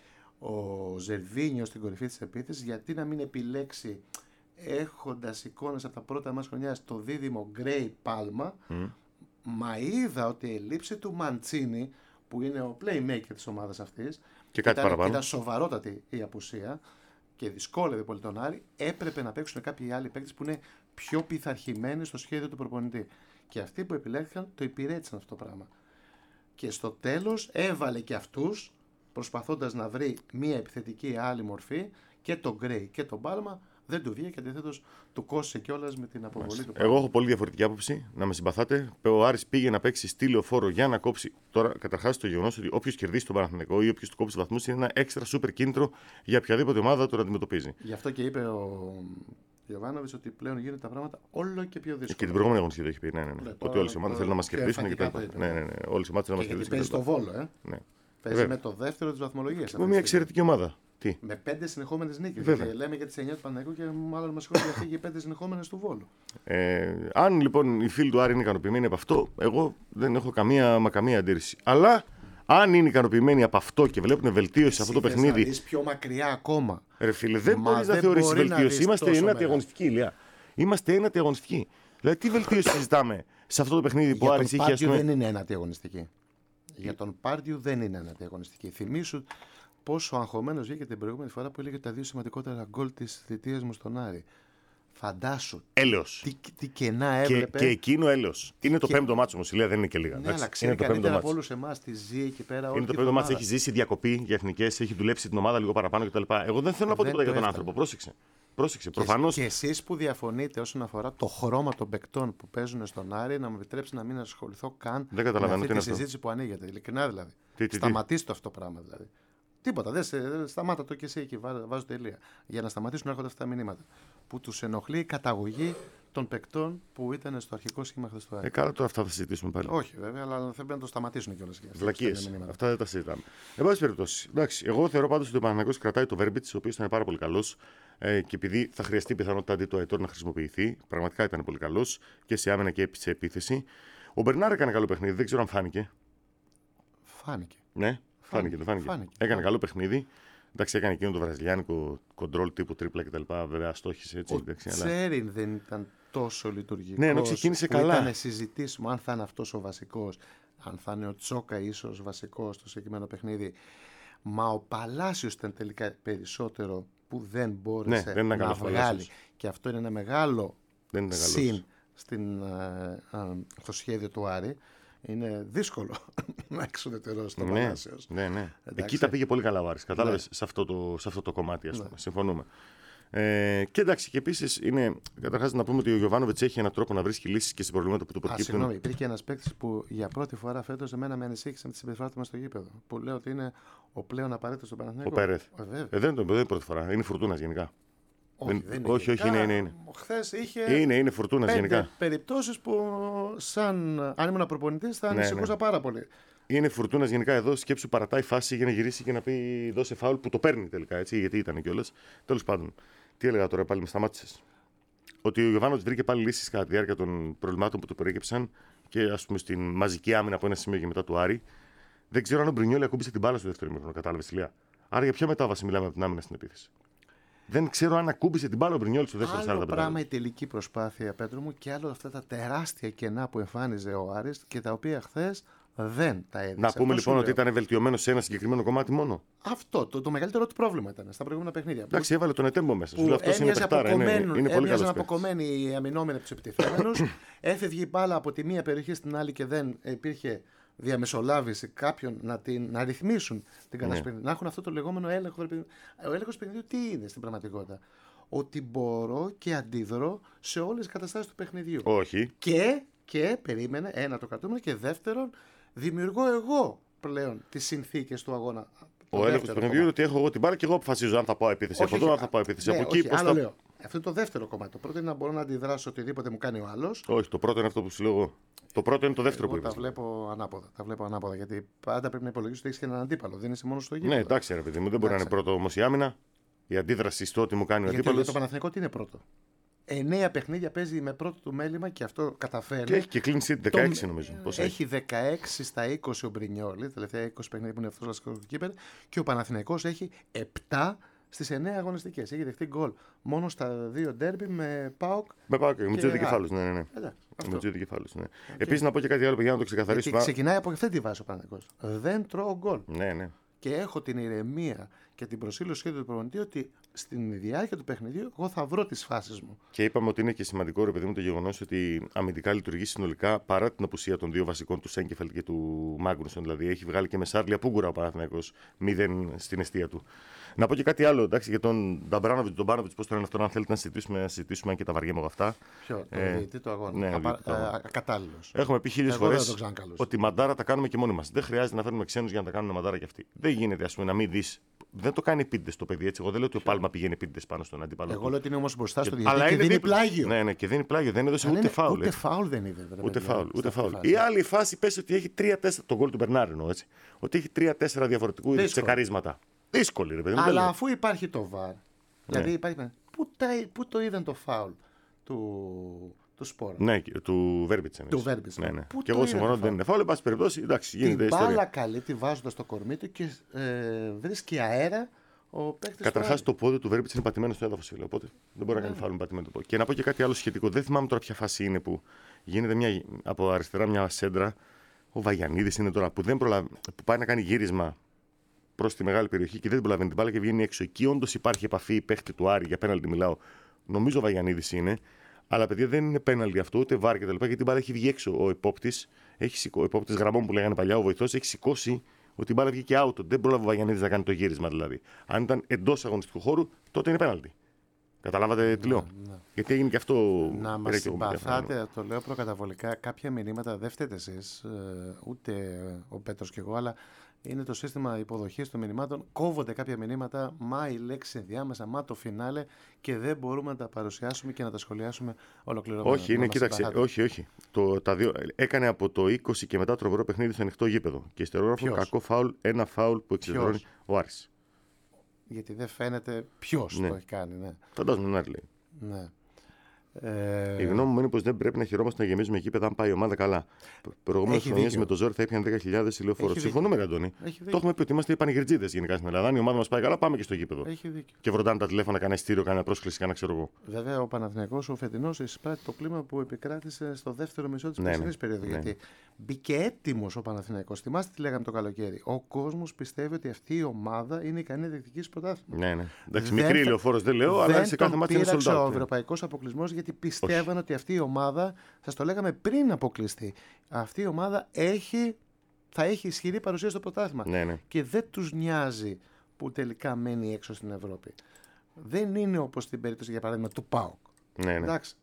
ο Ζερβίνιο στην κορυφή της επίθεσης, γιατί να μην επιλέξει, έχοντας εικόνες από τα πρώτα μας χρονιά, το δίδυμο Γκρέι Πάλμα. Mm. Μα είδα ότι η λήψη του Μαντσίνη, που είναι ο playmaker της ομάδας αυτής, και κάτι ήταν, ήταν σοβαρότατη η απουσία και δυσκόλευε πολύ τον Άρη, έπρεπε να παίξουν κάποιοι άλλοι παίκτες που είναι πιο πειθαρχημένοι στο σχέδιο του προπονητή. Και αυτοί που επιλέχθηκαν το υπηρέτησαν αυτό το πράγμα. Και στο τέλος έβαλε και αυτούς, προσπαθώντας να βρει μία επιθετική άλλη μορφή, και τον Γκρέι και τον Πάλμα. Δεν του βγήκε, αντιθέτως του κόστησε κιόλας με την αποβολή Μάλιστα. του. Εγώ έχω πολύ διαφορετική άποψη, να με συμπαθάτε. Ο Άρης πήγε να παίξει στη Λεωφόρο για να κόψει. Τώρα, καταρχάς, το γεγονός ότι όποιος κερδίσει τον Παναθηναϊκό ή όποιος του κόψει βαθμούς είναι ένα έξτρα σούπερ κίνητρο για οποιαδήποτε ομάδα τον αντιμετωπίζει. Γι' αυτό και είπε ο Γιωβάνοβιτς ότι πλέον γίνονται τα πράγματα όλο και πιο δύσκολα. Και την προηγούμενη αγωνιστική το έχει πει. Ναι, ναι, ναι. Ότι όλες οι ομάδες θέλουν να μας κερδίσουν και τα λοιπά. Ναι, ναι, ναι. Όλες οι ομάδες θέλουν να μας κερδίσουν. Παίζει στο Βόλο, ε. Ναι. Παίζει με το δεύτερο της βαθμολογίας. Με μια εξαιρετική ομάδα. Τι? Με πέντε συνεχόμενες νίκες. Βέβαια. Λέμε για τις εννιά του Παναθηναϊκού και μάλλον μας συγχωρείτε γιατί είχε πέντε συνεχόμενες του Βόλου. Ε, αν λοιπόν οι φίλοι του Άρη είναι ικανοποιημένοι από αυτό, εγώ δεν έχω καμία, μα καμία αντίρρηση. Αλλά αν είναι ικανοποιημένοι από αυτό και βλέπουν βελτίωση σε αυτό το παιχνίδι. Να δεις πιο μακριά ακόμα. Ρε φίλε, δεν μπορεί να θεωρήσει βελτίωση. Είμαστε ένατη αγωνιστική, Ηλία. Είμαστε ένατη αγωνιστική. Δηλαδή, τι βελτίωση συζητάμε σε αυτό το παιχνίδι που ο Άρης είχε. Για τον Πάρντιο δεν είναι ένατη αγωνιστική. Για τον Πάρντιου δεν είναι ανταγωνιστική. Θυμήσου πόσο αγχωμένος βγήκε την προηγούμενη φορά που έλεγε τα δύο σημαντικότερα γκολ της θητείας μου στον Άρη. Φαντάσου. Έλεος. Τι, τι κενά έβλεπε. Και, και εκείνο έλεος. Είναι το και... πέμπτο μάτσο όμως, η Λέα δεν είναι και λίγα. Ναι, αλλά ξέρει καλύτερα από όλους εμάς τη ζει εκεί πέρα. Είναι το πέμπτο μάτσο, έχει ζήσει διακοπή για εθνικές, έχει δουλέψει την ομάδα λίγο παραπάνω κτλ. Εγώ δεν θέλω να πω τίποτα για τον άνθρωπο. Πρόσεξε. Πρόσεξε. Προφανώς. Και εσείς που διαφωνείτε όσον αφορά το χρώμα των παικτών που παίζουν στον Άρη, να μου επιτρέψει να μην ασχοληθώ καν με αυτή τη συζήτηση που ανοίγεται. Ειλικρινά δηλαδή. Τι, τι, Σταματήστε αυτό το πράγμα δηλαδή. Τίποτα. Δεν σε, σταμάτα το και εσύ εκεί. Βάζω τελεία. Για να σταματήσουν να έρχονται αυτά τα μηνύματα. Που τους ενοχλεί η καταγωγή των παικτών που ήταν στο αρχικό σχήμα χθες το Άρη. Ε, καλά, τώρα αυτά θα συζητήσουμε πάλι. Όχι, βέβαια, αλλά θα πρέπει να το σταματήσουν κιόλας. Βλακίες. Αυτά δεν τα συζητάμε. Εν πάση περιπτώσει. Εντάξει, εγώ θεωρώ πάντως ότι ο Παναθηναϊκός κρατάει το Βέρμπιτς, ο οποίος ήταν πάρα πολύ καλός. Ε, και επειδή θα χρειαστεί πιθανότητα αντί το Αϊτόρ να χρησιμοποιηθεί, πραγματικά ήταν πολύ καλός και σε άμυνα και σε επίθεση. Ο Μπερνάρ έκανε καλό παιχνίδι, δεν ξέρω αν φάνηκε. Φάνηκε. Ναι, φάνηκε. φάνηκε. φάνηκε. Έκανε καλό παιχνίδι. Εντάξει, έκανε εκείνο το βραζιλιάνικο κοντρόλ τύπου τρίπλα κτλ. Βέβαια, αστόχησε έτσι. Ο εντάξει, Τσέριν αλλά... δεν ήταν τόσο λειτουργικός. Ναι, ενώ ξεκίνησε καλά. Ήταν συζητήσιμο αν θα είναι αυτός ο βασικός, αν θα είναι ο Τσόκα ίσως βασικός στο συγκεκριμένο παιχνίδι. Μα ο Παλάσιος ήταν τελικά περισσότερο που δεν μπόρεσε ναι, δεν να βγάλει. Παλάσιος. Και αυτό είναι ένα μεγάλο συν στην, α, α, στο σχέδιο του Άρη. Είναι δύσκολο να εξουδετερώσει τον ναι, Παλάσιος. Ναι, ναι. Εκεί τα πήγε πολύ καλά ο Άρης. Κατάλαβες, ναι. σε, αυτό το, σε αυτό το κομμάτι, ας πούμε. Ναι. Συμφωνούμε. Ε, και εντάξει, και επίσης είναι. Καταρχάς να πούμε ότι ο Γιοβάνοβιτς έχει έναν τρόπο να βρίσκει λύσεις και σε προβλήματα που του προκύπτουν. Συγγνώμη, υπήρχε ένας παίκτης που για πρώτη φορά φέτος εμένα με ανησύχησε με τη συμπεριφορά του μες στο γήπεδο. Που λέω ότι είναι ο πλέον απαραίτητος στον Παναθηναϊκό. Ο Πέρεθ. Ε, δεν είναι η πρώτη φορά. Είναι Φουρτούνας γενικά. Όχι, δεν, δεν είναι. όχι, όχι, είναι, είναι, είναι. Χθες είχε είναι, είναι Φουρτούνας γενικά. Περιπτώσεις που, σαν αν ήμουν προπονητής, θα ανησυχούσα ναι, ναι. πάρα πολύ. Είναι Φουρτούνας γενικά εδώ. Σκέψου, παρατάει φάση για να γυρίσει και να πει δώσε φάουλ που το παίρνει τελικά. Έτσι, γιατί ήταν κιόλας. Τέλος πάντων, τι έλεγα τώρα, πάλι με σταμάτησες. Ότι ο Γιοβάνοβιτς βρήκε πάλι λύσεις κατά τη διάρκεια των προβλημάτων που του προέκυψαν και ας πούμε στην μαζική άμυνα από ένα σημείο και μετά του Άρη. Δεν ξέρω αν ο Μπρινιόλι ακούμπησε την μπάλα στο δεύτερο ημίχρονο. Κατάλαβες, Ηλία. Άρα για ποια μετάβαση μιλάμε από την άμυνα στην επίθεση. Δεν ξέρω αν ακούμπησε την μπάλα ο Μπρινιόλι στο δεύτερο σαράντα πέντε. Άλλο πράγμα η τελική προσπάθεια, Πέτρο μου, και άλλο αυτά τα τεράστια κενά που εμφάνιζε ο Άρης και τα οποία χθες δεν τα έδειξε. Να πούμε αυτό λοιπόν ότι ήταν βελτιωμένο σε ένα συγκεκριμένο κομμάτι μόνο. Αυτό το, το μεγαλύτερο του πρόβλημα ήταν στα προηγούμενα παιχνίδια. Εντάξει, έβαλε τον Ετέμπο μέσα. Που έμοιαζε αποκομμένοι αποκομμένη οι αμυνόμενοι από του επιτεθειμένους. Έφευγε η μπάλα από τη μία περιοχή στην άλλη και δεν υπήρχε διαμεσολάβηση κάποιων να, την, να ρυθμίσουν την κατάσταση. Ναι. Να έχουν αυτό το λεγόμενο έλεγχο. Ο έλεγχος παιχνιδιού τι είναι στην πραγματικότητα. Ότι μπορώ και αντιδρώ σε όλες τις καταστάσεις του παιχνιδιού. Όχι. Και, και περίμενε ένα το κρατούμενο και δεύτερον δημιουργώ εγώ πλέον τις συνθήκες του αγώνα. Ο έλεγχος του παιχνιδιού είναι ότι έχω εγώ την μπάλα και εγώ αποφασίζω αν θα πάω επίθεση όχι, από εδώ, αν θα πάω επίθεση ναι, από όχι, εκεί. Άλλο θα... λέω. Αυτό είναι το δεύτερο κομμάτι. Το πρώτο είναι να μπορώ να αντιδράσω οτιδήποτε μου κάνει ο άλλος. Όχι, το πρώτο είναι αυτό που σου λέω εγώ. Το πρώτο είναι το δεύτερο εγώ που είπες. Τα βλέπω ανάποδα. Τα βλέπω ανάποδα. Γιατί πάντα πρέπει να υπολογίσει ότι έχει και έναν αντίπαλο. Δεν είσαι μόνο στο γήπεδο. Ναι, εντάξει, ρε παιδί μου, δεν μπορεί να είναι πρώτο όμως η άμυνα. Η αντίδραση στο ότι μου κάνει ο αντίπαλος. Γιατί το Παναθηναϊκό τι είναι πρώτο. Εννέα παιχνίδια παίζει με πρώτο του μέλημα και αυτό καταφέρει. Και έχει και clean sheet δεκαέξι το... νομίζω. Πώς έχει δεκαέξι στα είκοσι ο Μπρινιόλι, τελευταία είκοσι παιχνίδια που είναι αυτό βασικό κύπερ. Και ο Παναθηναϊκός έχει επτά στις εννέα αγωνιστικές. Έχει δεχτεί γκολ μόνο στα δύο ντέρμπι με ΠΑΟΚ. Με ΠΑΟΚ, με του δικεφάλου. Ναι, ναι, ναι. Με του δικεφάλου. Ναι. Επίσης να πω και κάτι άλλο για να το ξεκαθαρίσουμε. Ξεκινάει από αυτή τη βάση ο Παναθηναϊκός. Δεν τρώω γκολ. Ναι, ναι. Και έχω την ηρεμία και την προσήλωση σχέδιο του προπονητή ότι στην διάρκεια του παιχνιδιού εγώ θα βρω τις φάσεις μου. Και είπαμε ότι είναι και σημαντικό, ρε παιδί μου, το γεγονός ότι αμυντικά λειτουργεί συνολικά παρά την απουσία των δύο βασικών του Σέγκεφελτ και του Μάγκνουσον. Δηλαδή έχει βγάλει και με Σάρλια Πούγκουρα ο Παναθηναϊκός μηδέν στην εστία του. Να πω και κάτι άλλο εντάξει, για τον Νταμπράνοβιτ, τον Μπάνοβιτ, πώς τον είναι αυτό, αν θέλετε να συζητήσουμε, να συζητήσουμε αν και τα βαριέμαι από αυτά. Ποιο, το ε, διαιτητή του αγώνα. Ναι, Απα, α, ακατάλληλος. Έχουμε πει χίλιες φορές ότι μαντάρα τα κάνουμε και μόνοι μας. Δεν χρειάζεται να φέρνουμε ξένους για να τα κάνουν μαντάρα κι αυτοί. Δεν γίνεται, ας πούμε, να μην δεις. Δεν το κάνει πίντες το παιδί έτσι. Εγώ δεν λέω ότι ο Πάλμα πηγαίνει πίντες πάνω στον αντίπαλο. Εγώ λέω ότι είναι όμως μπροστά στο διαιτητή και δίνει πλάγιο. Ναι, ναι, και δίνει πλάγιο. Δεν έδωσε ούτε φάουλ. Ούτε φάουλ δεν είδε. Ούτε φάουλ. Ούτε φάουλ. Η άλλη φάση πες ότι έχει τρία τέσσερα. Τον γκολ του Μπερνάρ εννοώ έτσι. Ότι έχει τρία τέσσερα διαφορετικού τσεκαρίσματα. Δύσκολη, ρε παιδί μου. Αλλά αφού υπάρχει το βαρ. Δηλαδή υπάρχει. Πού το είδαν το φάουλ του. Του Σπόρα. Ναι, του Βέρμπιτς. Του Βέρμπιτς. Ναι, ναι. Και εγώ συμφωνώ ότι δεν είναι φάουλ. Εν πάση περιπτώσει, εντάξει, γίνεται την ιστορία. Την μπάλα καλή τη βάζοντας στο κορμί του και ε, βρίσκει αέρα ο παίκτης. Καταρχάς το πόδι του Βέρμπιτς είναι πατημένο στο έδαφος. Οπότε δεν μπορεί να κάνει φάουλ με πατημένο το πόδι. Και να πω και κάτι άλλο σχετικό. Δεν θυμάμαι τώρα ποια φάση είναι που γίνεται μια, από αριστερά μια σέντρα. Ο Βαγιανίδης είναι τώρα που, δεν προλα... που πάει να κάνει γύρισμα προς τη μεγάλη περιοχή και δεν προλαβαίνει την μπάλα και βγαίνει έξω. Εκεί όντως υπάρχει επαφή, παίχτη του Άρη, για πέναλτι μιλάω. Νομίζω ο Βαγιανίδης είναι. Αλλά παιδιά δεν είναι πέναλτι αυτό, ούτε βάρ κτλ. Γιατί την μπάλα έχει βγει έξω. Ο υπόπτης, ο υπόπτης γραμμών που λέγανε παλιά, ο βοηθός, έχει σηκώσει ότι η μπάλα βγήκε out. Δεν πρόλαβε ο Βαγιανίδης να κάνει το γύρισμα δηλαδή. Αν ήταν εντός αγωνιστικού χώρου, τότε είναι πέναλτι. Καταλάβατε τι λέω. Ναι, ναι. Γιατί έγινε και αυτό. Να μας συμπαθάτε, το λέω προκαταβολικά. Κάποια μηνύματα δεν φταίτε εσείς, ούτε ο Πέτρος κι εγώ, αλλά είναι το σύστημα υποδοχής των μηνυμάτων. Κόβονται κάποια μηνύματα, μα η λέξη ενδιάμεσα, μα το φινάλε και δεν μπορούμε να τα παρουσιάσουμε και να τα σχολιάσουμε ολοκληρωμένα. Όχι, είναι, κοίταξε, όχι, όχι. Το, τα δύο, έκανε από το είκοσι και μετά τρομερό παιχνίδι στο ανοιχτό γήπεδο. Και ιστερόγραφο κακό φάουλ, ένα φάουλ που εξεδρώνει ο Άρης. Γιατί δεν φαίνεται ποιος ναι. το έχει κάνει. Ναι. Φαντάζομαι να λέει. Ναι. Ε... Η γνώμη μου είναι πως δεν πρέπει να χαιρόμαστε να γεμίζουμε γήπεδα αν πάει η ομάδα καλά. Προηγούμενες χρονιές με το ζόρι θα έπιαν δέκα χιλιάδες ηλιοφόρο. Συμφωνούμε, Αντώνη. Το έχουμε πει ότι είμαστε οι πανηγυρτζίδες γενικά στην Ελλάδα. Αν η ομάδα μας πάει καλά, πάμε και στο γήπεδο. Και βροντάνε τα τηλέφωνα, κανένα ειστήριο, κανένα πρόσκληση, κανένα ξέρω εγώ. Βέβαια, ο Παναθηναϊκός ο φετινός εισπράττει το κλίμα που επικράτησε στο δεύτερο μισό της περσινής ναι, περίοδου. Ναι. Γιατί μπήκε έτοιμος ο Παναθηναϊκός. Θυμάστε τι λέγαμε το καλοκαίρι. Ο κόσμος πιστεύει ότι αυτή η ομάδα είναι ικανή να διεκδικήσει πρωτάθλημα. Ναι, ναι. Εντάξει, μικρή ηλιοφόρο δεν λέω, αλλά σε κάθε μάτι είναι sold out. Ο ευρωπαϊκός αποκλεισμός γιατί πιστεύαν ότι αυτή η ομάδα, σας το λέγαμε πριν αποκλειστεί, αυτή η ομάδα έχει, θα έχει ισχυρή παρουσία στο πρωτάθλημα. Ναι, ναι. Και δεν τους νοιάζει που τελικά μένει έξω στην Ευρώπη. Δεν είναι όπως στην περίπτωση για παράδειγμα του ΠΑΟΚ. Ναι, ναι. Εντάξει.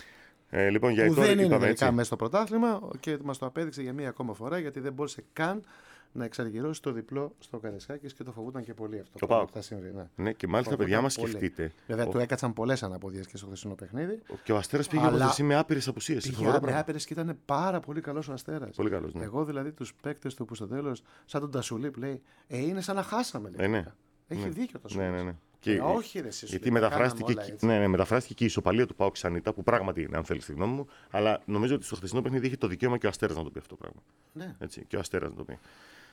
Ε, λοιπόν, για που δεν είναι τελικά μέσα στο πρωτάθλημα και μας το απέδειξε για μία ακόμα φορά γιατί δεν μπόρεσε καν να εξαργυρώσει το διπλό στο Καραϊσκάκης και το φοβούταν και πολύ αυτό. Το πάω. Θα συμβεί, ναι. ναι, και μάλιστα, παιδιά, μας σκεφτείτε. Βέβαια, ο... του έκατσαν πολλές αναποδίες και στο χθεσινό παιχνίδι. Και ο Αστέρας πήγε αλλά... από με άπειρες απουσίες. Πήγε με άπειρες και ήταν πάρα πολύ καλός ο Αστέρας. Πολύ καλός, ναι. Εγώ δηλαδή τους παίκτες του που στο τέλος, σαν τον Τασουλίπ, λέει Ε, είναι σαν να χάσαμε. Λέει, ε, ναι. Έχει ναι. δίκιο το ναι, ναι, ναι. Και, ε, όχι, ρε, εσύ, γιατί μεταφράστηκε, ναι, ναι, μεταφράστηκε και η ισοπαλία του ΠΑΟΚ Σανίτα, που πράγματι είναι, αν θέλει τη γνώμη μου, αλλά νομίζω ότι στο χθεσινό παιχνίδι είχε το δικαίωμα και ο Αστέρας να το πει αυτό το πράγμα. Ναι. Έτσι, και ο Αστέρας να το πει.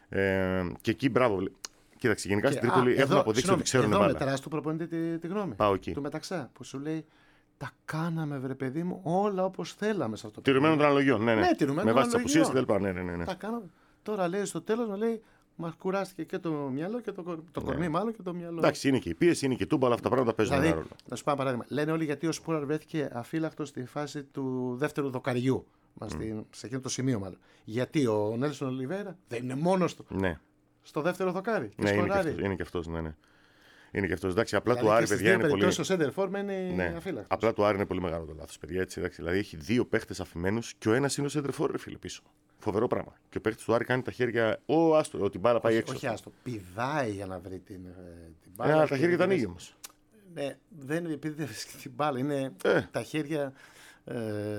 Ε, και εκεί μπράβο. Κοίταξε, γενικά και, στην Τρίπολη έχουν αποδείξει συγνώμη, ότι ξέρουν μπάλα. Εδώ μετράς του προπονητή τη, τη γνώμη. Πάω εκεί. Του Μεταξά, που σου λέει τα κάναμε, βρε παιδί μου, όλα όπως θέλαμε σε αυτό το τηρουμένων των αναλογιών. Ναι, ναι. ναι με βάση τις απουσίες και τα λοιπά. Ναι, ναι, ναι, ναι. Τα κάναμε. Τώρα λέει στο τέλος να λέει μας κουράστηκε και το μυαλό και το, κορ... το ναι. κορμί, μάλλον και το μυαλό. Εντάξει, είναι και η πίεση, είναι και η τούμπα, αλλά αυτά τα πράγματα παίζουν δηλαδή, ένα ρόλο. Να σου πω ένα παράδειγμα. Λένε όλοι γιατί ο Σπόραρ βρέθηκε αφύλακτος στη φάση του δεύτερου δοκαριού. Mm. Στην... σε εκείνο το σημείο, μάλλον. Γιατί ο Νέλσον Ολιβέρα δεν είναι μόνος του. Ναι. Στο δεύτερο δοκάρι. Και ναι, είναι και αυτός, ναι, ναι. Είναι και αυτός. Εντάξει, απλά του Άρη, παιδιά, είναι πολύ. Ο Σέντερφορ μένει ναι. αφύλακτος. Απλά του Άρη είναι πολύ μεγάλο το λάθος, παιδιά. Έτσι, εντάξει, δηλαδή έχει δύο παίχτες αφημένους και ο ένας είναι ο Σέντερφορ, ρε φίλε, πίσω. Φοβερό πράγμα. Και ο παίχτης του Άρη κάνει τα χέρια. Ω, άστο, ότι την μπάλα πάει όχι, έξω. Όχι, άστο. Πηδάει για να βρει την, την μπάλα. Ναι, τα χέρια τα ανοίγει όμως. Ναι, δεν είναι επειδή δεν βρίσκει την μπάλα. Είναι ε. τα χέρια. Ε,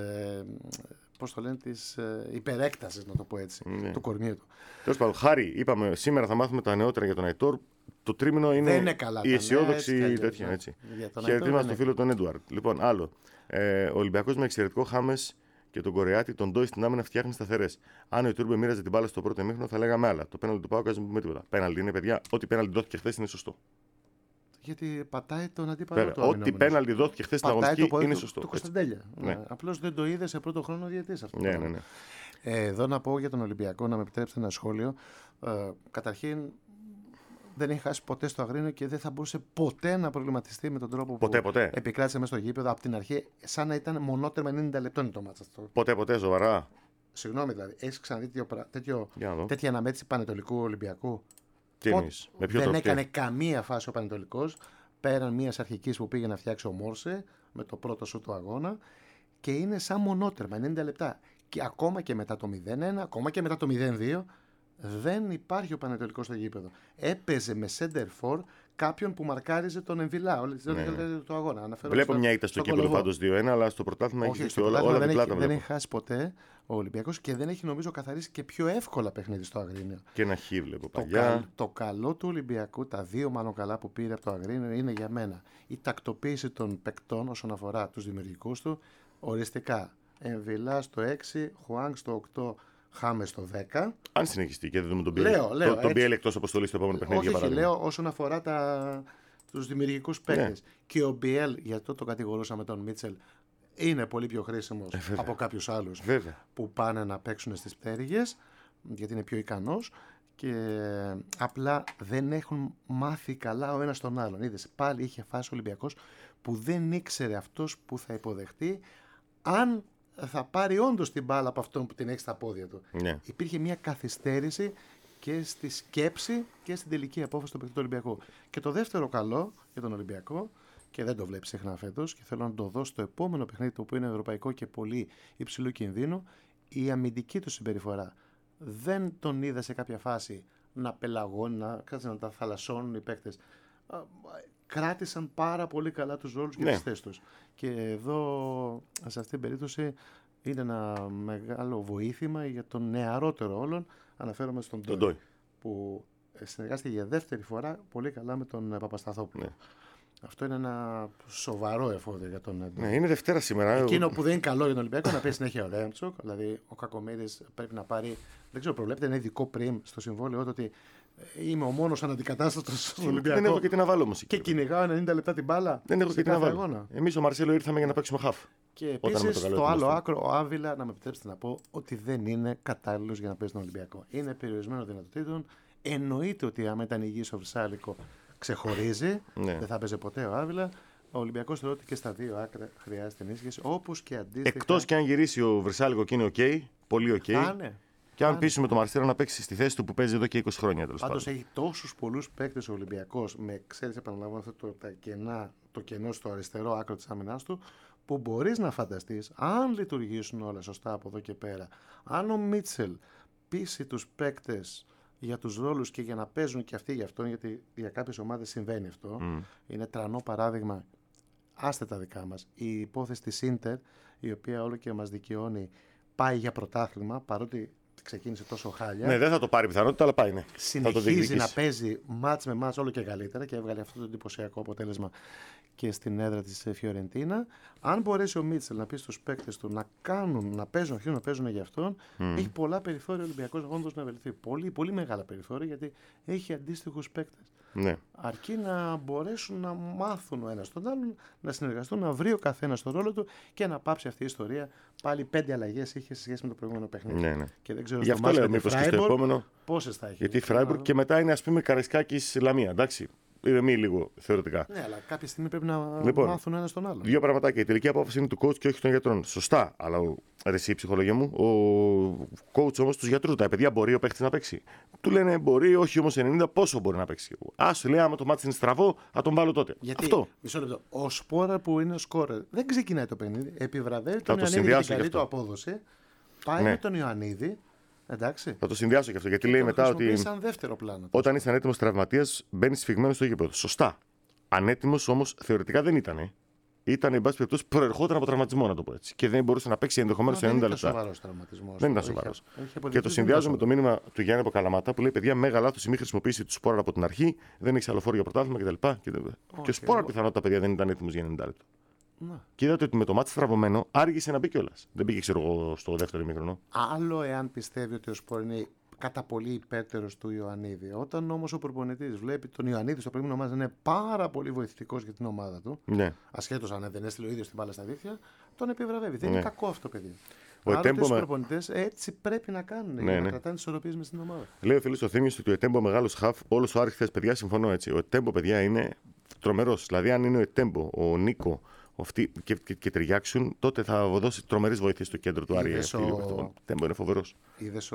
πώς το λένε, της ε, υπερέκτασης, να το πω έτσι, ναι. του κορμιού του. Τέλος πάντων, Χάρη, είπαμε σήμερα θα μάθουμε τα νεότερα για τον Αϊτόρ. Το τρίμηνο είναι, είναι καλά, η αισιόδοξη τέτοια. Ναι. Έτσι. Χαιρετίσματα στο φίλο τον Έντουαρτ. Λοιπόν, άλλο. Ε, ο Ολυμπιακός με εξαιρετικό Χάμες και τον Κορεάτη, τον Ντόι στην άμυνα φτιάχνει σταθερές. Αν ο Ιτούρμπε μοίραζε την μπάλα στο πρώτο ημίχρονο, θα λέγαμε άλλα. Το πέναλτι του Πάου δεν πούμε τίποτα. Πέναλτι είναι, παιδιά, ό,τι πέναλτι δόθηκε χθες είναι σωστό. Γιατί πατάει τον αντίπαλο του. Ό,τι πέναλτι δόθηκε χθες στην αγωνιστική είναι σωστό. Το Κωνσταντέλια. Ναι. Απλώς δεν το είδε σε πρώτο χρόνο διαιτής αυτό. Ναι, ναι, ναι. Ε, εδώ να πω για τον Ολυμπιακό, να με επιτρέψετε ένα σχόλιο. Ε, καταρχήν, δεν έχει χάσει ποτέ στο Αγρίνιο και δεν θα μπορούσε ποτέ να προβληματιστεί με τον τρόπο ποτέ, που ποτέ. επικράτησε μέσα στο γήπεδο από την αρχή, σαν να ήταν μονότερμα ενενήντα λεπτών το μάτσα αυτό. Ποτέ, ποτέ, σοβαρά. Συγγνώμη, δηλαδή, έχει ξαναδεί τέτοιο, τέτοιο, τέτοια αναμέτρηση Πανετολικού Ολυμπιακού? Τι εννοείς, με ποιο δεν τρόπο? έκανε καμία φάση ο Πανετολικός πέραν μια αρχική που πήγε να φτιάξει ο Μόρσε με το πρώτο σου του αγώνα και είναι σαν μονότερμα ενενήντα λεπτά. Και ακόμα και μετά το μηδέν ένα, ακόμα και μετά το μηδέν δύο, δεν υπάρχει ο Πανετολικός στο γήπεδο. Έπαιζε με center for κάποιον που μαρκάριζε τον Εμβιλά όλη τη διάρκεια του αγώνα. Αναφέρω Βλέπω μια ήττα στο κύπελλο πάντως δύο ένα, αλλά στο πρωτάθλημα έχει δείξει όλα, όλα δεν διπλά έχει, τα δεν έχει χάσει ποτέ ο Ολυμπιακός και δεν έχει νομίζω καθαρίσει και πιο εύκολα παιχνίδι στο Αγρίνιο. Και ένα χ βλέπω το, παλιά. το καλό του Ολυμπιακού, τα δύο μάλλον καλά που πήρε από το Αγρίνιο είναι για μένα η τακτοποίηση των παικτών όσον αφορά τους δημιουργικούς του. Οριστικά, Εμβιλά στο έξι, Χουάνγκ στο οκτώ, Χάμε στο δέκα. Αν συνεχιστεί και δεν δούμε τον Μπιέλ. Τον Μπιέλ εκτός αποστολής στο επόμενο παιχνίδι. Όχι, όχι, λέω όσον αφορά τα... τους δημιουργικούς παίκτες. Ναι. Και ο Μπιέλ, γιατί το, το κατηγορούσαμε τον Μίτσελ, είναι πολύ πιο χρήσιμος ε, από κάποιους άλλους βέβαια. που πάνε να παίξουν στις πτέρυγες. γιατί είναι πιο ικανός και απλά δεν έχουν μάθει καλά ο ένας τον άλλον. Είδες, πάλι είχε φάσει ο Ολυμπιακός που δεν ήξερε αυτός που θα υποδεχτεί αν θα πάρει όντως την μπάλα από αυτόν που την έχει στα πόδια του. Ναι. Υπήρχε μια καθυστέρηση και στη σκέψη και στην τελική απόφαση του παιχνιδιού του Ολυμπιακού. Και το δεύτερο καλό για τον Ολυμπιακό, και δεν το βλέπει συχνά φέτος, και θέλω να το δω στο επόμενο παιχνίδι του που είναι ευρωπαϊκό και πολύ υψηλού κινδύνου, η αμυντική του συμπεριφορά. Δεν τον είδα σε κάποια φάση να πελαγώνει, να, να τα θαλασσώνουν οι παίκτες. Κράτησαν πάρα πολύ καλά τους ρόλους και ναι. τις θέσεις τους. Και εδώ, σε αυτήν την περίπτωση, είναι ένα μεγάλο βοήθημα για τον νεαρότερο όλων. Αναφέρομαι στον Ντόι, που συνεργάστηκε για δεύτερη φορά πολύ καλά με τον Παπασταθόπουλο. Ναι. Αυτό είναι ένα σοβαρό εφόδιο για τον Ντόι. Ναι, είναι Δευτέρα σήμερα. Εκείνο που δεν είναι καλό για τον Ολυμπιακό να πει συνέχεια ο Ρέμτσοκ. Δηλαδή, ο Κακομοίρης πρέπει να πάρει. Δεν ξέρω, προβλέπεται ένα ειδικό πριμ στο συμβόλαιο ότι είμαι ο μόνος αναντικατάστατος στον Ολυμπιακό. Δεν έχω και τι να βάλω όμως. Και κυνηγάω ενενήντα λεπτά την μπάλα. Δεν έχω και τι να βάλω. Εμείς ο Μαρσέλο ήρθαμε για να παίξουμε χαφ. Και επίσης στο άλλο άκρο, ο Άβυλα, να με επιτρέψετε να πω ότι δεν είναι κατάλληλος για να παίζει τον Ολυμπιακό. Είναι περιορισμένο δυνατοτήτων. Εννοείται ότι άμα ήταν υγιής ο Βρυσάλικο ξεχωρίζει. Ναι. Δεν θα παίζει ποτέ ο Άβυλα. Ο Ολυμπιακός θεωρεί ότι και στα δύο άκρα χρειάζεται ενίσχυση. Όπως και αντίστοιχα. Εκτός και αν γυρίσει ο Βρυσάλικο και είναι οκ, okay, πολύ οκ. Okay. Ναι. Και αν πείσουμε τον Μαρσέλο να παίξει στη θέση του που παίζει εδώ και είκοσι χρόνια. Πάντως έχει τόσους πολλούς παίκτες ο Ολυμπιακός, με εξαίρεση, επαναλαμβάνω, αυτό το, τα κενά, το κενό στο αριστερό άκρο της άμυνάς του, που μπορείς να φανταστείς, αν λειτουργήσουν όλα σωστά από εδώ και πέρα, αν ο Μίτσελ πείσει τους παίκτες για τους ρόλους και για να παίζουν και αυτοί για αυτόν, γιατί για κάποιες ομάδες συμβαίνει αυτό, mm. είναι τρανό παράδειγμα, άστε τα δικά μας, η υπόθεση της Ίντερ, η οποία όλο και μας δικαιώνει, πάει για πρωτάθλημα, παρότι ξεκίνησε τόσο χάλια. Ναι, δεν θα το πάρει πιθανότητα, αλλά πάει, ναι. Συνεχίζει να παίζει μάτς με μάτς όλο και καλύτερα και έβγαλε αυτό το εντυπωσιακό αποτέλεσμα και στην έδρα της Φιωρεντίνα. Αν μπορέσει ο Μίτσελ να πει στους παίκτες του να κάνουν, να παίζουν, αρχίζουν να παίζουν για αυτόν, mm. έχει πολλά περιθώρια ο Ολυμπιακός όντως να βελτιωθεί. Πολύ, πολύ μεγάλα περιθώρια, γιατί έχει αντίστοιχους παίκτες. Ναι. Αρκεί να μπορέσουν να μάθουν ο ένας τον άλλον, να συνεργαστούν, να βρει ο καθένας τον ρόλο του και να πάψει αυτή η ιστορία. Πάλι πέντε αλλαγές είχε σε σχέση με το προηγούμενο παιχνίδι. Ναι, ναι. Και δεν ξέρω γι' αυτό λέω μήπως και στο επόμενο. Πόσες θα έχει. Γιατί η Φράιμπουργκ και μετά είναι, ας πούμε, Καραϊσκάκης Λαμία. Εντάξει. Ηρεμεί λίγο θεωρητικά. Ναι, αλλά κάποια στιγμή πρέπει να λοιπόν, μάθουν ένα τον άλλον. Δύο πραγματάκια. Η τελική απόφαση είναι του coach και όχι των γιατρών. Σωστά, αλλά ο, εσύ, η ψυχολογία μου, ο coach όμως τους γιατρούς. Τα παιδιά μπορεί ο παίχτης να παίξει. Του λένε μπορεί, όχι όμως ενενήντα, πόσο μπορεί να παίξει. Α, σου λέει, άμα το μάτι είναι στραβό, θα τον βάλω τότε. Γιατί, αυτό. Μισό λεπτό. Ο Σπόρα που είναι ο σκόρερ δεν ξεκινάει το παιχνίδι. Επιβραβεύει τον Ιωαννίδη για την καλή του απόδοση. Πάει ναι. με τον Ιωαννίδη. Εντάξει. Θα το συνδυάσω και αυτό. Γιατί και λέει μετά ότι. Σαν δεύτερο πλάνο. Όταν είσαι ανέτοιμος τραυματίας, μπαίνει σφιγμένο στο γήπεδο. Σωστά. Ανέτοιμος όμως θεωρητικά δεν ήταν. Ήταν, εν πάση περιπτώσει, προερχόταν από τραυματισμό, να το πω έτσι. Και δεν μπορούσε να παίξει ενδεχομένως ενενήντα λεπτά. Δεν ήταν σοβαρός τραυματισμός. Δεν ήταν σοβαρός. Και το συνδυάζω με το μήνυμα του Γιάννη Ποκαλαμάτα που λέει: παιδιά, μέγα λάθος η μη χρησιμοποίηση του Σπόρα από την αρχή. Δεν έχει άλλο φόρο για πρωτάθλημα κτλ. Και, okay. και ο Σπόρα πιθανότητα, παιδιά, δεν ήταν έτοιμος για ενενήντα λεπτά. Να. Και είδατε ότι με το μάτι στραβωμένο άργησε να μπει κιόλας. Δεν πήγε, ξέρω εγώ, στο δεύτερο ημίχρονο. Άλλο εάν πιστεύει ότι ο Σπόρα είναι κατά πολύ υπέρτερος του Ιωαννίδη. Όταν όμως ο προπονητής βλέπει τον Ιωαννίδη στο προηγούμενο μάτι να είναι πάρα πολύ βοηθητικός για την ομάδα του, ναι. ασχέτως αν δεν έστειλε ο ίδιος την μπάλα στα δίχτυα, τον επιβραβεύει. Δεν ναι. είναι κακό αυτό, παιδί. Ο Άρα οι προπονητές έτσι πρέπει να κάνουν ναι, για να ναι. κρατάνε τις ισορροπίες μες στην ομάδα. Λέει ο φίλος ο Θήμιος ότι ο Ετέμπο μεγάλος χαφ, όλος ο Άρχης, παιδιά, συμφωνώ έτσι. Ο Ετέμπο, παιδιά, είναι τρομερός. Δηλαδή, αν είναι ο Ετέμπο, ο Νίκο, αυτοί και, και, και ταιριάξουν, τότε θα δώσει τρομερές βοήθειες στο κέντρο του Άρη. Ο Τέμπο είναι φοβερός. Είδες ο,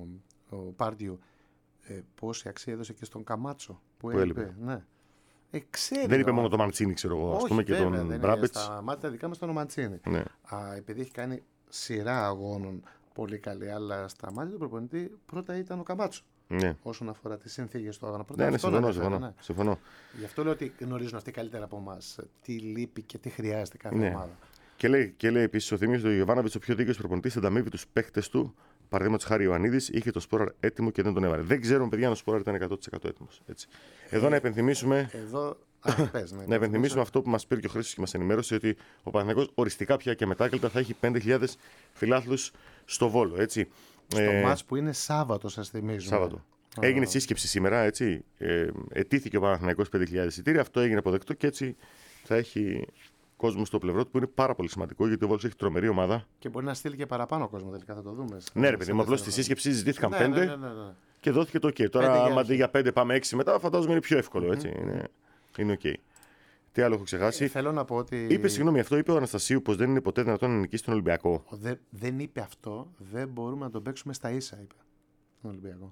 ο Πάρντιου ε, πόση αξία έδωσε και στον Καμάτσο που, που έλειπε. Ναι. Ε, ξέρει, δεν είπε ο... μόνο το Μαντσίνη, ξέρω εγώ, ας πούμε, και βέβαια, τον Μπράμπετς. Στα μάτια δικά μας τον Μαντσίνη. Ναι. Α, επειδή έχει κάνει σειρά αγώνων πολύ καλή, αλλά στα μάτια του προπονητή πρώτα ήταν ο Καμάτσο. Ναι. Όσον αφορά τις συνθήκες του αγώνα. Ναι, ναι, συμφωνώ, συμφωνώ, ναι. συμφωνώ. Γι' αυτό λέω ότι γνωρίζουν αυτοί καλύτερα από εμάς τι λείπει και τι χρειάζεται κάθε ναι. ομάδα. Και λέει, και λέει επίσης ο Θήμιος ότι ο Γιωβάνοβιτς, ο πιο δίκαιος προπονητής, ανταμείβει τους παίχτες του. Παραδείγματος χάρη, ο Ιωαννίδης είχε το Σπόρα έτοιμο και δεν τον έβαλε. Δεν ξέρουμε, παιδιά, αν ο Σπόρα ήταν εκατό τοις εκατό έτοιμος. Έτσι. Εδώ να υπενθυμίσουμε. Εδώ... Α, πες, ναι, να υπενθυμίσουμε αυτό που μας πήρε και ο Χρήστος και μας ενημέρωσε ότι ο Παναθηναϊκός οριστικά πια και μετάκλητα θα έχει πέντε χιλιάδες φιλάθλους στο Βόλο. Έτσι. Στο ε... μάτς που είναι Σάββατο, σας θυμίζουμε. Σάββατο. Oh. Έγινε σύσκεψη σήμερα, έτσι. Ε, ετήθηκε ο Παναθηναϊκός πέντε χιλιάδες εισιτήρια. Αυτό έγινε αποδεκτό και έτσι θα έχει κόσμο στο πλευρό του που είναι πάρα πολύ σημαντικό γιατί ο Βόλος έχει τρομερή ομάδα. Και μπορεί να στείλει και παραπάνω κόσμο τελικά, θα το δούμε. Ναι, ρε παιδί μου, απλώς στη σύσκεψη ζητήθηκαν ναι, πέντε ναι, ναι, ναι, ναι. και δόθηκε το OK. Τώρα, άμα αντί για πέντε πάμε έξι μετά, φαντάζομαι είναι πιο εύκολο. Έτσι. Mm-hmm. Είναι, είναι OK. Τι άλλο έχω ξεχάσει. Ε, θέλω να πω ότι. Είπε, συγγνώμη, αυτό είπε ο Αναστασίου πως δεν είναι ποτέ δυνατόν να νικήσει τον Ολυμπιακό. Δε, δεν είπε αυτό. Δεν μπορούμε να τον παίξουμε στα ίσα, είπε. Τον Ολυμπιακό.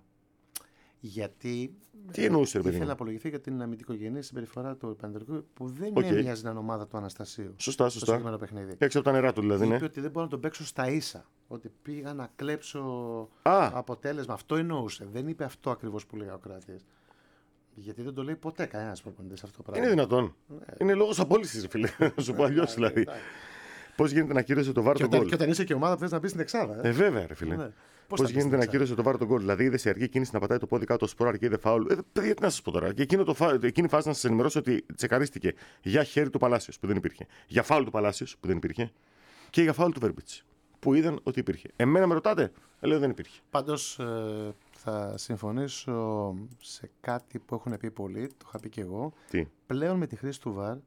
Γιατί. Τι εννοούσε, ρε παιδί. Ήθελε να απολογηθεί για την αμυντικογενή συμπεριφορά του Πανετολικού που δεν okay. έμοιαζε να είναι ομάδα του Αναστασίου. Σωστά, σωστά. συγκεκριμένο παιχνίδι. Έξω από τα νερά του δηλαδή. Είπε ναι. ότι δεν μπορώ να τον παίξω στα ίσα. Ότι πήγα να κλέψω Α. αποτέλεσμα. Αυτό εννοούσε. Δεν είπε αυτό ακριβώς που λέει ο Κράτης. Γιατί δεν το λέει ποτέ κανένα προπονητής αυτό το πράγμα. Είναι δυνατόν. Ναι. Είναι λόγος απόλυσης, φίλε. Να σου πω αλλιώς δηλαδή. Πώς γίνεται να κύρωσε το βάρ τον γκολ. Και όταν είσαι και ομάδα που θες να μπει στην εξάδα. Ε, βέβαια, ρε φίλε. Ναι. Πώς γίνεται να κύρωσε το βάρ τον γκολ. Δηλαδή είδε σε αργή κίνηση να πατάει το πόδι κάτω, σποράρ και είδε φάουλ. Ε, παιδιά, τι να σας πω τώρα. Και εκείνο το φα... εκείνη η φάση να σας ενημερώσω ότι τσεκαρίστηκε για χέρι του Παλάσιος που δεν υπήρχε. Για φάουλ του Παλάσιος που δεν υπήρχε. Και για φάουλ του Βέρμπιτς που είδαν ότι υπήρχε. Εμένα με ρωτάτε, ε, λέω δεν υπήρχε. Πάντως ε, θα συμφωνήσω σε κάτι που έχουν πει πολλοί, το είχα πει και εγώ. Τι? Πλέον με τη χρήση του βαρ,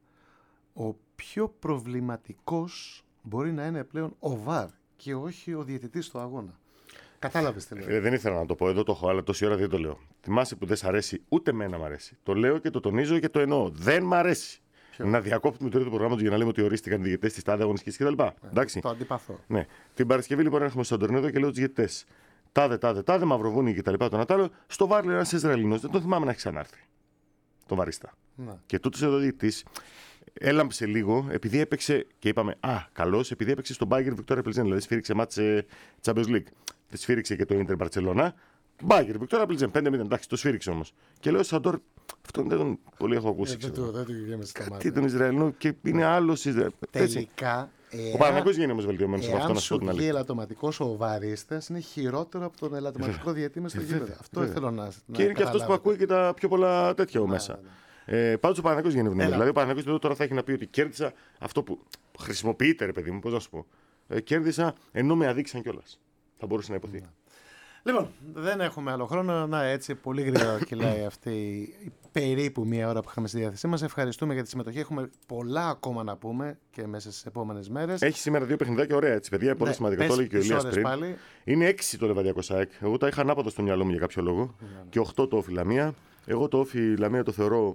ο πιο προβληματικός μπορεί να είναι πλέον ο βαρ και όχι ο διαιτητής στο αγώνα. Κατάλαβες τι λέω. Ε, δεν ήθελα να το πω, εδώ το έχω, αλλά τόση ώρα δεν το λέω. Θυμάσαι που δεν σ' αρέσει, ούτε εμένα μ' αρέσει. Το λέω και το τονίζω και το εννοώ. Δεν μ' αρέσει. Ποιο? Να διακόπτουμε το τρίτο προγράμματο για να λέμε ότι ορίστηκαν διαιτητές τη τάδε αγωνιστική κτλ. Ε, το αντιπαθώ. Ναι. Την Παρασκευή λοιπόν έρχομαι στον Τορνέδο και λέω του διαιτητές. Τάδε, τάδε, τάδε, Μαυροβούνι κτλ. Τον Ατάλο, στο βάρ λέει ένα Ισραηλινός. Δεν τον θυμάμαι να έχει ξανάρθει. Τον βαρίστα. Να. Και τούτο εδώ διαιτητής έλαμψε λίγο επειδή έπαιξε και είπαμε α, καλός, επειδή έπαιξε στον Bayern Victoria Plzen. Δηλαδή σφύριξε μάτσε Champions League. Δεν σφύριξε και το Inter Barcelona. Bayern Victoria Plzen πέντε μηδέν. Εντάξει, το σφύριξε όμως. Και λέω Σαντόρ, αυτό δεν τον πολύ έχω ακούσει. Δεν του γέμισε τα μάτια. Τι τον Ισραηλινό και είναι άλλο Ισραηλινό. Τελικά. Ο Παναγιώτης γίνεται όμως βελτιωμένος από αυτό να σου πω την αλήθεια. Ο ελαττωματικός ο βαρίστας είναι χειρότερο από τον ελαττωματικό διαιτή μες στο γήπεδο. Αυτό θέλω να. Και είναι και αυτός που ακούει και τα πιο πολλά τέτοια μέσα. Ε, Πάντως ο Παναγιώτης γίνεται ευνηδιασμένος. Δηλαδή ο Παναγιώτης τώρα θα έχει να πει ότι κέρδισα αυτό που χρησιμοποιείται, ρε παιδί μου, πώς να σου πω. Ε, κέρδισα ενώ με αδείξαν κιόλας. Θα μπορούσε να υποθεί. Να. Λοιπόν, δεν έχουμε άλλο χρόνο. Να, έτσι πολύ γρήγορα κυλάει αυτή η περίπου μία ώρα που είχαμε στη διάθεσή μας. Ευχαριστούμε για τη συμμετοχή. Έχουμε πολλά ακόμα να πούμε και μέσα στις επόμενες μέρες. Έχει σήμερα δύο παιχνιδάκια ωραία έτσι, παιδιά. Πολύ ναι, σημαντικά. Το έλεγε και ο Ηλίας πριν. Πάλι. Είναι έξι το Λεβαδιακό ΣΑΕΚ. Εγώ τα είχα ανάποδα στο μυαλό μου για κάποιο λόγο. Ναι. Και οκτώ το Όφι Λαμία. Εγώ το Όφι Λαμία το θεωρώ.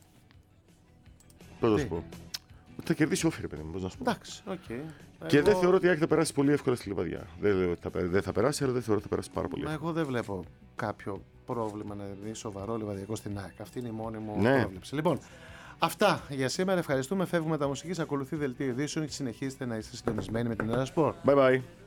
Πώς να σου πω. Θα κερδίσει Όφι, ρε παιδί μου, πώς να σου πω. Εντάξει, okay. Και εγώ... δεν θεωρώ ότι θα περάσει πολύ εύκολα στη Λιβαδιά. Δεν θα, δεν θα περάσει, αλλά δεν θεωρώ ότι θα περάσει πάρα πολύ. Μα εγώ δεν βλέπω κάποιο πρόβλημα να δει σοβαρό Λιβαδιακό στην ΑΕΚ. Αυτή είναι η μόνη μου ναι. πρόβλεψη. Λοιπόν, αυτά για σήμερα. Ευχαριστούμε. Φεύγουμε τα μουσικής. Ακολουθεί δελτίο ειδήσεων και συνεχίστε να είστε συντονισμένοι με την Έρα Σπορ. Bye bye.